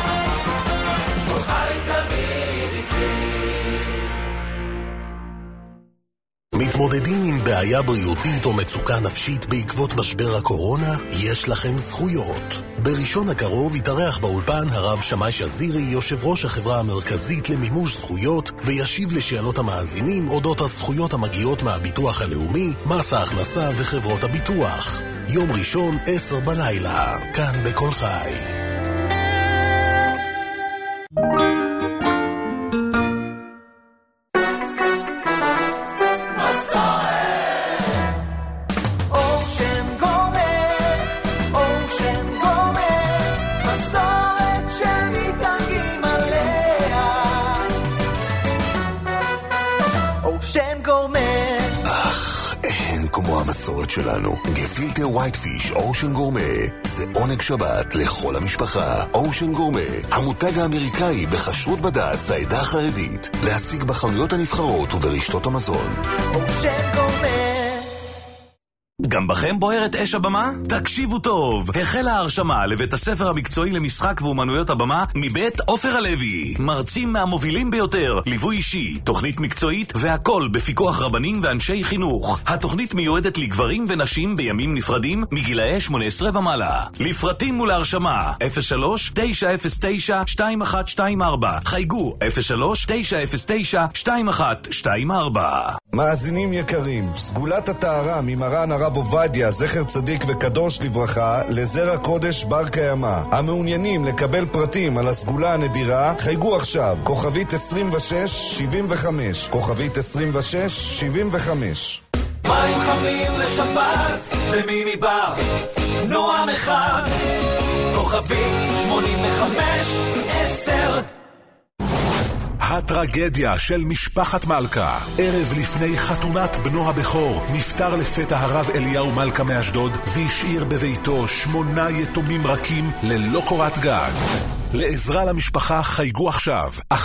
מתמודדים עם בעיה בריאותית או מצוקה נפשית בעקבות משבר הקורונה? יש לכם זכויות. בראשון הקרוב יתארח באולפן הרב שמאי שזירי, יושב ראש החברה המרכזית למימוש זכויות, וישיב לשאלות המאזינים אודות הזכויות המגיעות מהביטוח הלאומי, מס ההכנסה וחברות הביטוח. יום ראשון 10 בלילה, כאן בכל חי. המסורת שלנו. גפילטר ווייטפיש אושן גורמה זה עונג שבת לכל המשפחה. אושן גורמה, המותג האמריקאי בכשרות בד"ץ העדה החרדית, להשיג בחנויות הנבחרות וברשתות המזון. אושן גורמה. גם בכם בוערת אש הבמה? תקשיבו טוב, החלה ההרשמה לבית הספר המקצועי למשחק ואומנויות הבמה מבית עופר הלוי. מרצים מהמובילים ביותר, ליווי אישי, תוכנית מקצועית והכל בפיקוח רבנים ואנשי חינוך. התוכנית מיועדת לגברים ונשים בימים נפרדים מגילאי 18 ומעלה. לפרטים ולהרשמה 03-909-2124, חייגו 03-909-2124. מאזינים יקרים, סגולת הטהרה ממרן הרב עובדיה, זכר צדיק וקדוש לברכה, לזרע קודש בר קיימא. המעוניינים לקבל פרטים על הסגולה הנדירה, חייגו עכשיו, כוכבית 2675, כוכבית 2675. מים חמים לשבת, זה מיני בר, נועם אחד, כוכבית 8510. הטרגדיה של משפחת מלכה. ערב לפני חתונת בנו הבכור נפטר לפתע הרב אליהו מלכה מאשדוד והשאיר בביתו 8 יתומים רכים ללא קורת גג. לעזרה למשפחה חייגו עכשיו 1-800-39-47-47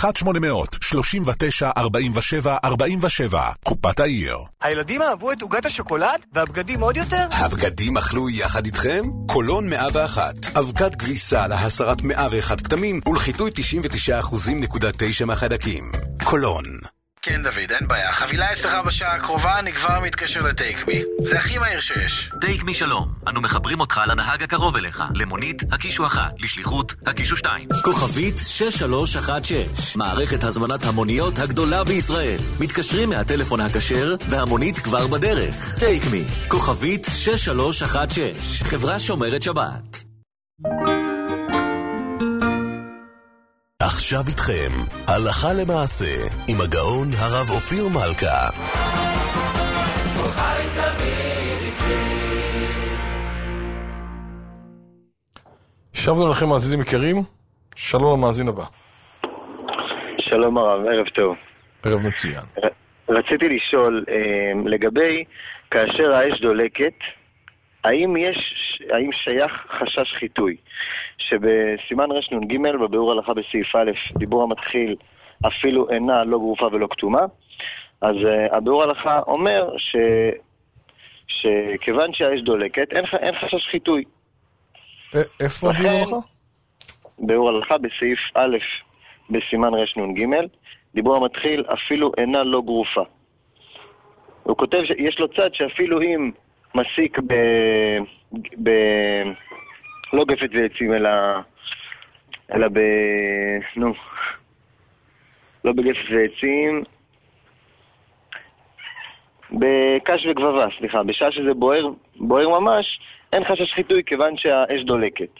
קופת העיר. הילדים אהבו את עוגת השוקולד והבגדים עוד יותר? הבגדים אכלו יחד איתכם? קולון 101, אבקת גליסה להסרת 101 כתמים ולחיטוי 99.9% מהחיידקים. קולון. כן דוד, אין בעיה. חבילה אצלך בשעה הקרובה, אני כבר מתקשר לטייקמי. זה הכי מהיר שיש. טייקמי שלום, אנו מחברים אותך לנהג הקרוב אליך. למונית, הקישו 1, לשליחות, הקישו 2. כוכבית 6316, מערכת הזמנת המוניות הגדולה בישראל. מתקשרים מהטלפון הכשר והמונית כבר בדרך. טייקמי, כוכבית 6316, חברה שומרת שבת. עכשיו איתכם, הלכה למעשה, עם הגאון הרב אופיר מלכה. שבנו לכם מאזינים יקרים, שלום למאזין הבא. שלום הרב, ערב טוב. ערב מצוין. רציתי לשאול, לגבי כאשר האש דולקת, האם שייך חשש חיתוי? שבסימן רנ"ג בביאור הלכה בסעיף א', דיבור המתחיל אפילו אינה לא גרופה ולא כתומה, אז הביאור הלכה אומר שכיוון שהאש דולקת, אין חשש חיתוי. איפה הביאור הלכה? ביאור הלכה בסעיף א', בסימן רנ"ג, דיבור המתחיל אפילו אינה לא גרופה. הוא כותב שיש לו צד שאפילו אם מסיק לא גפת ועצים, אלא לא בגפת ועצים, בקש וגבבה, סליחה, בשעה שזה בוער ממש, אין חשש חיתוי כיוון שהאש דולקת.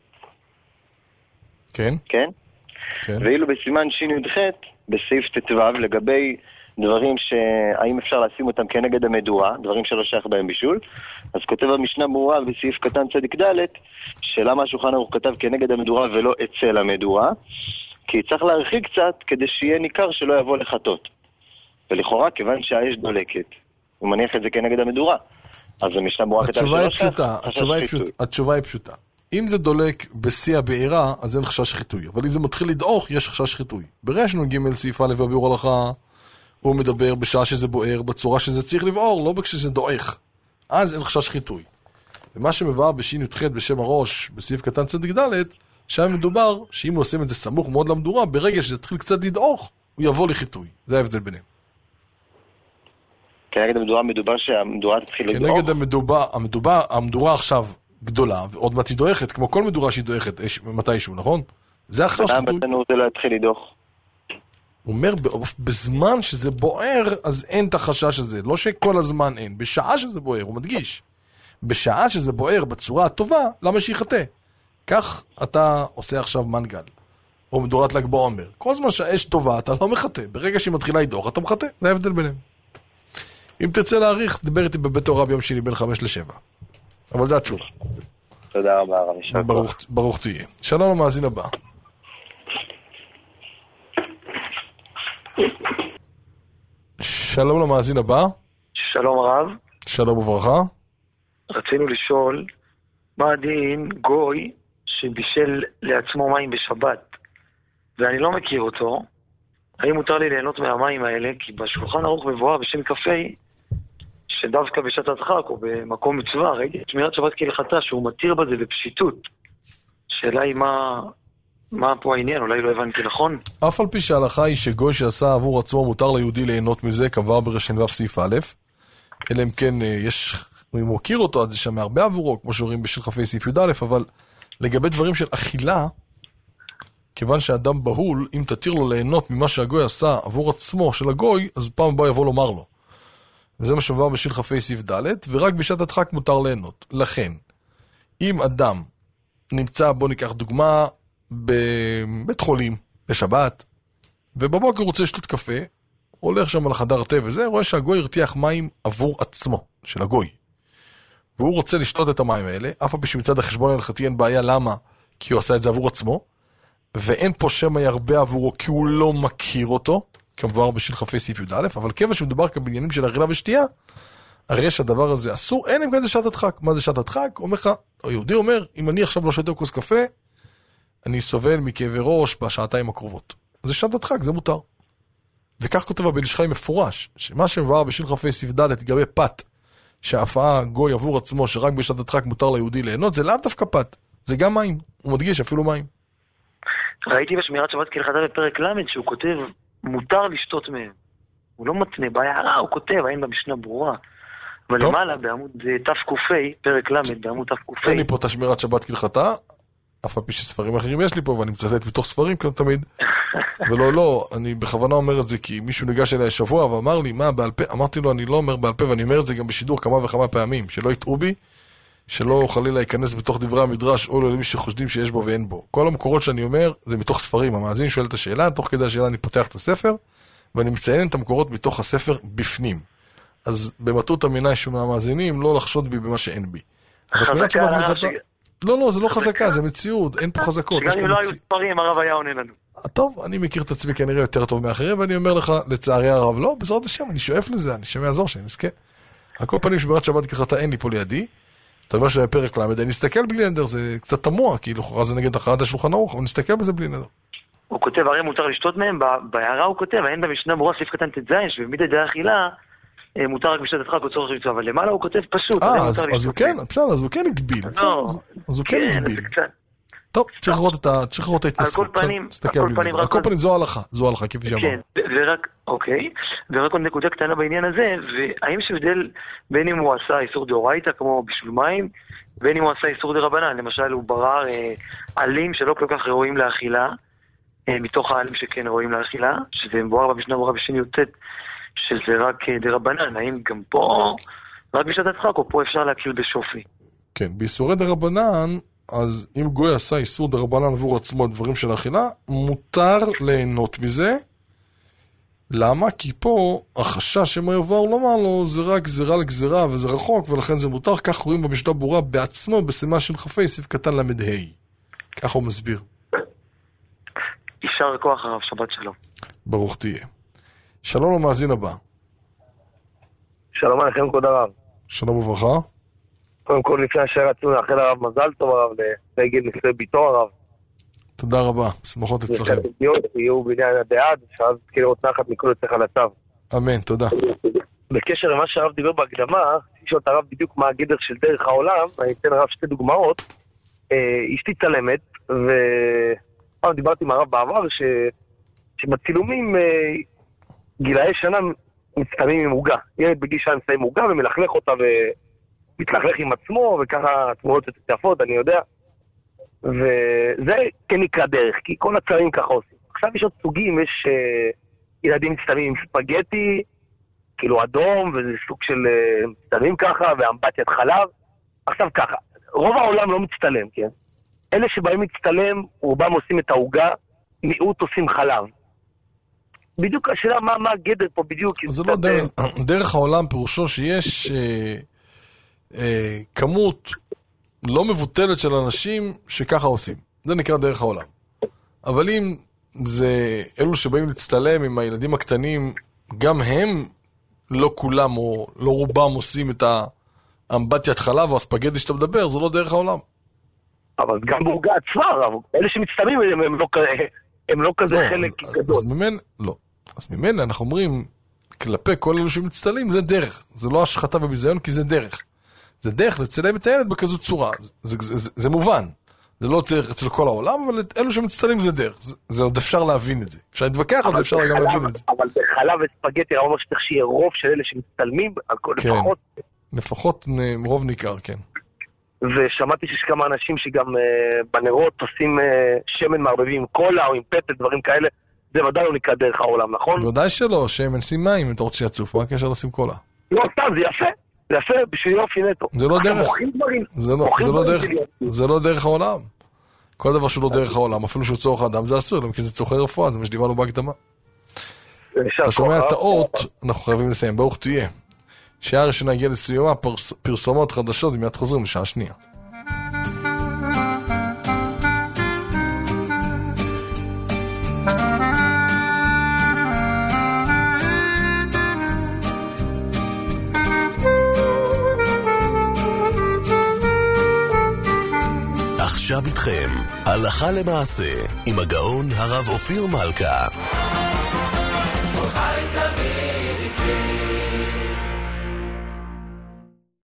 כן? כן? כן. ואילו בסימן שי"ח, בסעיף ט"ו, לגבי דברים שהאם אפשר לשים אותם כנגד המדורה, דברים שלא שייך בהם בישול, אז כותב המשנה ברורה בסעיף קטן צדיק ד' שלמה השולחן ערוך כתב כנגד המדורה ולא אצל המדורה, כי צריך להרחיק קצת כדי שיהיה ניכר שלא יבוא לחטות. ולכאורה, כיוון שהאש דולקת, הוא מניח את זה כנגד המדורה. אז המשנה ברורה כתב שלא שייך. התשובה היא פשוטה. אם זה דולק בשיא הבעירה, אז אין חשש חיתוי. אבל אם זה מתחיל לדעוך, יש חשש חיתוי. ברנ"ג סעיף א' בביאור הלכה, הוא מדבר בשעה שזה בוער, בצורה שזה צריך לבעור, לא כשזה דועך. אז אין חשש חיתוי. ומה שמבואר בשי"ח בשם הראש, בסעיף קטן צדיק ד', שם מדובר שאם הוא עושים את זה סמוך מאוד למדורה, ברגע שזה תתחיל קצת לדעוך, הוא יבוא לחיתוי. זה ההבדל ביניהם. כנגד המדורה מדובר שהמדורה תתחיל לדעוך? כנגד המדורה עכשיו גדולה, ועוד מעט היא דועכת, כמו כל מדורה שהיא דועכת מתישהו, נכון? זה החשש חיתוי. בתנור זה לא יתחיל לדעוך. הוא אומר, בזמן שזה בוער, אז אין את החשש הזה. לא שכל הזמן אין. בשעה שזה בוער, הוא מדגיש. בשעה שזה בוער בצורה הטובה, למה שיחטא? כך אתה עושה עכשיו מנגל. או מדורת ל"ג בעומר. כל זמן שהאש טובה, אתה לא מחטא. ברגע שהיא מתחילה לדעוך, אתה מחטא. זה ההבדל ביניהם. אם תרצה להאריך, דבר איתי בבית הוראה ביום שני בין 5 ל-7. אבל זה התשובה. תודה רבה, הרב. ברוך תהיה. שלום למאזין הבא. שלום למאזין הבא. שלום הרב. שלום וברכה. רצינו לשאול, מה הדין גוי שבישל לעצמו מים בשבת, ואני לא מכיר אותו, האם מותר לי ליהנות מהמים האלה? כי בשולחן ערוך מבואר בשם קפה, שדווקא בשעת הדחק או במקום מצווה, ראיתי את שמירת שבת כהלכתה, שהוא מתיר בזה בפשיטות. שאלה היא מה פה העניין? אולי לא הבנתי נכון? אף על פי שההלכה היא שגוי שעשה עבור עצמו מותר ליהודי ליהנות מזה, כבר ברנ"ו סעיף א', אלא אם כן אם הוא מכיר אותו, אז זה שם הרבה עבורו, כמו שאומרים בשל כ"ה סעיף י"א, אבל לגבי דברים של אכילה, כיוון שאדם בהול, אם תתיר לו ליהנות ממה שהגוי עשה עבור עצמו של הגוי, אז פעם הבא יבוא לומר לו. וזה מה שמבואר בשל כ"ה סעיף ד', ורק בשעת הדחק מותר ליהנות. לכן, אם אדם נמצא, בוא ניקח דוגמה, בבית חולים, בשבת, ובבוקר הוא רוצה לשתות קפה, הולך שם על החדר התה וזה, רואה שהגוי הרתיח מים עבור עצמו, של הגוי. והוא רוצה לשתות את המים האלה, אף פעם שמצד החשבון ההלכתי אין בעיה, למה? כי הוא עשה את זה עבור עצמו, ואין פה שמא ירבה עבורו כי הוא לא מכיר אותו, כמובן בשל כ"ה סעיף י"א, אבל כיוון שמדובר כבניינים של אכילה ושתייה, הרי שהדבר הזה אסור, אין אם כזה שעת הדחק. מה זה שעת הדחק? היהודי אומר, אם אני עכשיו לא שותה כוס קפה, אני סובל מכאבי ראש בשעתיים הקרובות. זה שעת הדחק, זה מותר. וכך כותב הבן איש חי מפורש, שמה שמבואר בשל כ"ה סעיף ד' לגבי פת, שההפעה גוי עבור עצמו, שרק בשעת הדחק מותר ליהודי ליהנות, זה לאו דווקא פת, זה גם מים, הוא מדגיש אפילו מים. ראיתי בשמירת שבת כהלכתה בפרק ל' שהוא כותב, מותר לשתות מהם. הוא לא מתנה, בהערה הוא כותב, אין במשנה ברורה. אבל למעלה, בעמוד תק"ה, פרק ל', בעמוד תק"ה. אין לי פה את השמירת שבת כהלכתה, אף על פי שספרים אחרים יש לי פה, ואני מצטט מתוך ספרים כאן תמיד. ולא, אני בכוונה אומר את זה, כי מישהו ניגש אליי השבוע ואמר לי, מה בעל פה? אמרתי לו, אני לא אומר בעל פה, ואני אומר את זה גם בשידור כמה וכמה פעמים, שלא יטעו בי, שלא חלילה ייכנס בתוך דברי המדרש, או למי שחושדים שיש בו ואין בו. כל המקורות שאני אומר, זה מתוך ספרים. המאזין שואל את השאלה, תוך כדי השאלה אני פותח את הספר, ואני מציין את המקורות מתוך הספר בפנים. אז במטות המיני מהמאזינים, לא לחשוד בי במה שאין בי. לא, זה לא חזקה, זה מציאות, אין פה חזקות. שגם אם לא היו ספרים, הרב היה עונה לנו. טוב, אני מכיר את עצמי כנראה יותר טוב מאחרים, ואני אומר לך, לצערי הרב, לא, בעזרת השם, אני שואף לזה, אני שם יעזור שאני נזכה. על כל פנים, שמירת שבת כהלכתה אין לי פה לידי, אתה אומר שבפרק למד, נסתכל בלי נדר, זה קצת תמוה, כאילו, זה נגד הכרעת השולחן ערוך, אבל נסתכל בזה בלי נדר. הוא כותב, הרי מותר לשתות מהם, בהערה הוא כותב, אין במשנה ברורה סעיף קטן ט"ז, שבמידה דעה אכילה, מותר רק בשתת הדחק או צורך למצוא, אבל למעלה הוא כותב פשוט. אז הוא כן, בסדר, אז הוא כן הגביל. אז הוא כן הגביל. טוב, צריך לראות את ההתנסות. על כל פנים זו ההלכה, כפי שאמר. כן, ורק, אוקיי, ורק עוד נקודה קטנה בעניין הזה, והאם יש הבדל בין אם הוא עשה איסור דאורייתא, כמו בשביל מים, בין אם הוא עשה איסור דרבנן, למשל הוא ברר עלים שלא כל כך ראויים לאכילה, מתוך העלים שכן ראויים לאכילה, שזה מבואר במשנה ברורה בשני י"ט, שזה רק דרבנן, האם גם פה, רק בשעת הדחק, או פה אפשר להקל בשופי? כן, באיסורי דרבנן, אז אם גוי עשה איסור דרבנן עבור עצמו דברים של אכילה, מותר ליהנות מזה. למה? כי פה החשש שמה יבואר לומר לו, זה רק גזירה לגזירה וזה רחוק, ולכן זה מותר. כך רואים במשנה ברורה בעצמו, בסימן של חפי, סעיף קטן למד ה'. ככה הוא מסביר. יישר כוח הרב, שבת שלום. ברוך תהיה. שלום למאזין הבא. שלום עליכם, כבוד הרב. שלום וברכה. קודם כל, לפני אשר רצינו לאחל הרב מזל טוב הרב, להגיד לפני ביתו הרב. תודה רבה, שמחות אצלכם. יהיו בעניין הדעד, שאז תזכה לראות נחת מכל יוצאך לצו. אמן, תודה. בקשר למה שהרב דיבר בהקדמה, לשאול את הרב בדיוק מה הגדר של דרך העולם, אני אתן הרב שתי דוגמאות. אשתי צלמת, ופעם דיברתי עם הרב בעבר, שבצילומים גילאי שנה מצטלמים עם עוגה. ילד בגיל שנה מצטלם עם עוגה ומלכלך אותה מתלכלך עם עצמו, וככה תמונות יפות, אני יודע. וזה כן נקרא דרך, כי כל הצרים ככה עושים. עכשיו יש עוד סוגים, יש ילדים מצטלמים עם ספגטי, כאילו אדום, וזה סוג של מצטלמים ככה, ואמבטיית חלב. עכשיו ככה, רוב העולם לא מצטלם, כן? אלה שבאים מצטלם, רובם עושים את העוגה, מיעוט עושים חלב. בדיוק השאלה מה הגדר פה בדיוק. זה לא דרך העולם, פירושו שיש כמות לא מבוטלת של אנשים שככה עושים. זה נקרא דרך העולם. אבל אם זה אלו שבאים להצטלם עם הילדים הקטנים, גם הם לא כולם או לא רובם עושים את האמבטיית חלב או הספגטי שאתה מדבר, זה לא דרך העולם. אבל גם בעוגה עצמה, אלה שמצטלמים הם לא כזה חלק גדול. אז ממילא אנחנו אומרים, כלפי כל אלו שמצטלמים זה דרך. זה לא השחתה וביזיון כי זה דרך. זה דרך לצלם את הילד בכזו צורה. זה מובן. זה לא דרך אצל כל העולם, אבל אלו שמצטלמים זה דרך. זה עוד אפשר להבין את זה. אפשר להתווכח על זה, אפשר גם להבין את זה. אבל בחלב וספגטי, אני אומר שצריך שיהיה רוב של אלה שמצטלמים, לפחות. לפחות רוב ניכר, כן. ושמעתי שיש כמה אנשים שגם בנרות עושים שמן מערבבים עם קולה או עם פטל, דברים כאלה. זה ודאי לא נקרא דרך העולם, נכון? ודאי שלא, שמן שים מים, אם אתה רוצה שיצוף, מה הקשר לשים קולה? לא, סתם, זה יפה. זה יפה בשביל יופי נטו. זה לא דרך. זה לא דרך העולם. כל דבר שהוא לא דרך העולם, אפילו שהוא צורך האדם, זה אסור, כי זה צורכי רפואה, זה מה שדיברנו בהקדמה. אתה שומע את האות, אנחנו חייבים לסיים, ברוך תהיה. שעה ראשונה הגיעה לסיומה, פרסומות חדשות, ומיד חוזרים לשעה שנייה. עכשיו איתכם, הלכה למעשה, עם הגאון הרב אופיר מלכה.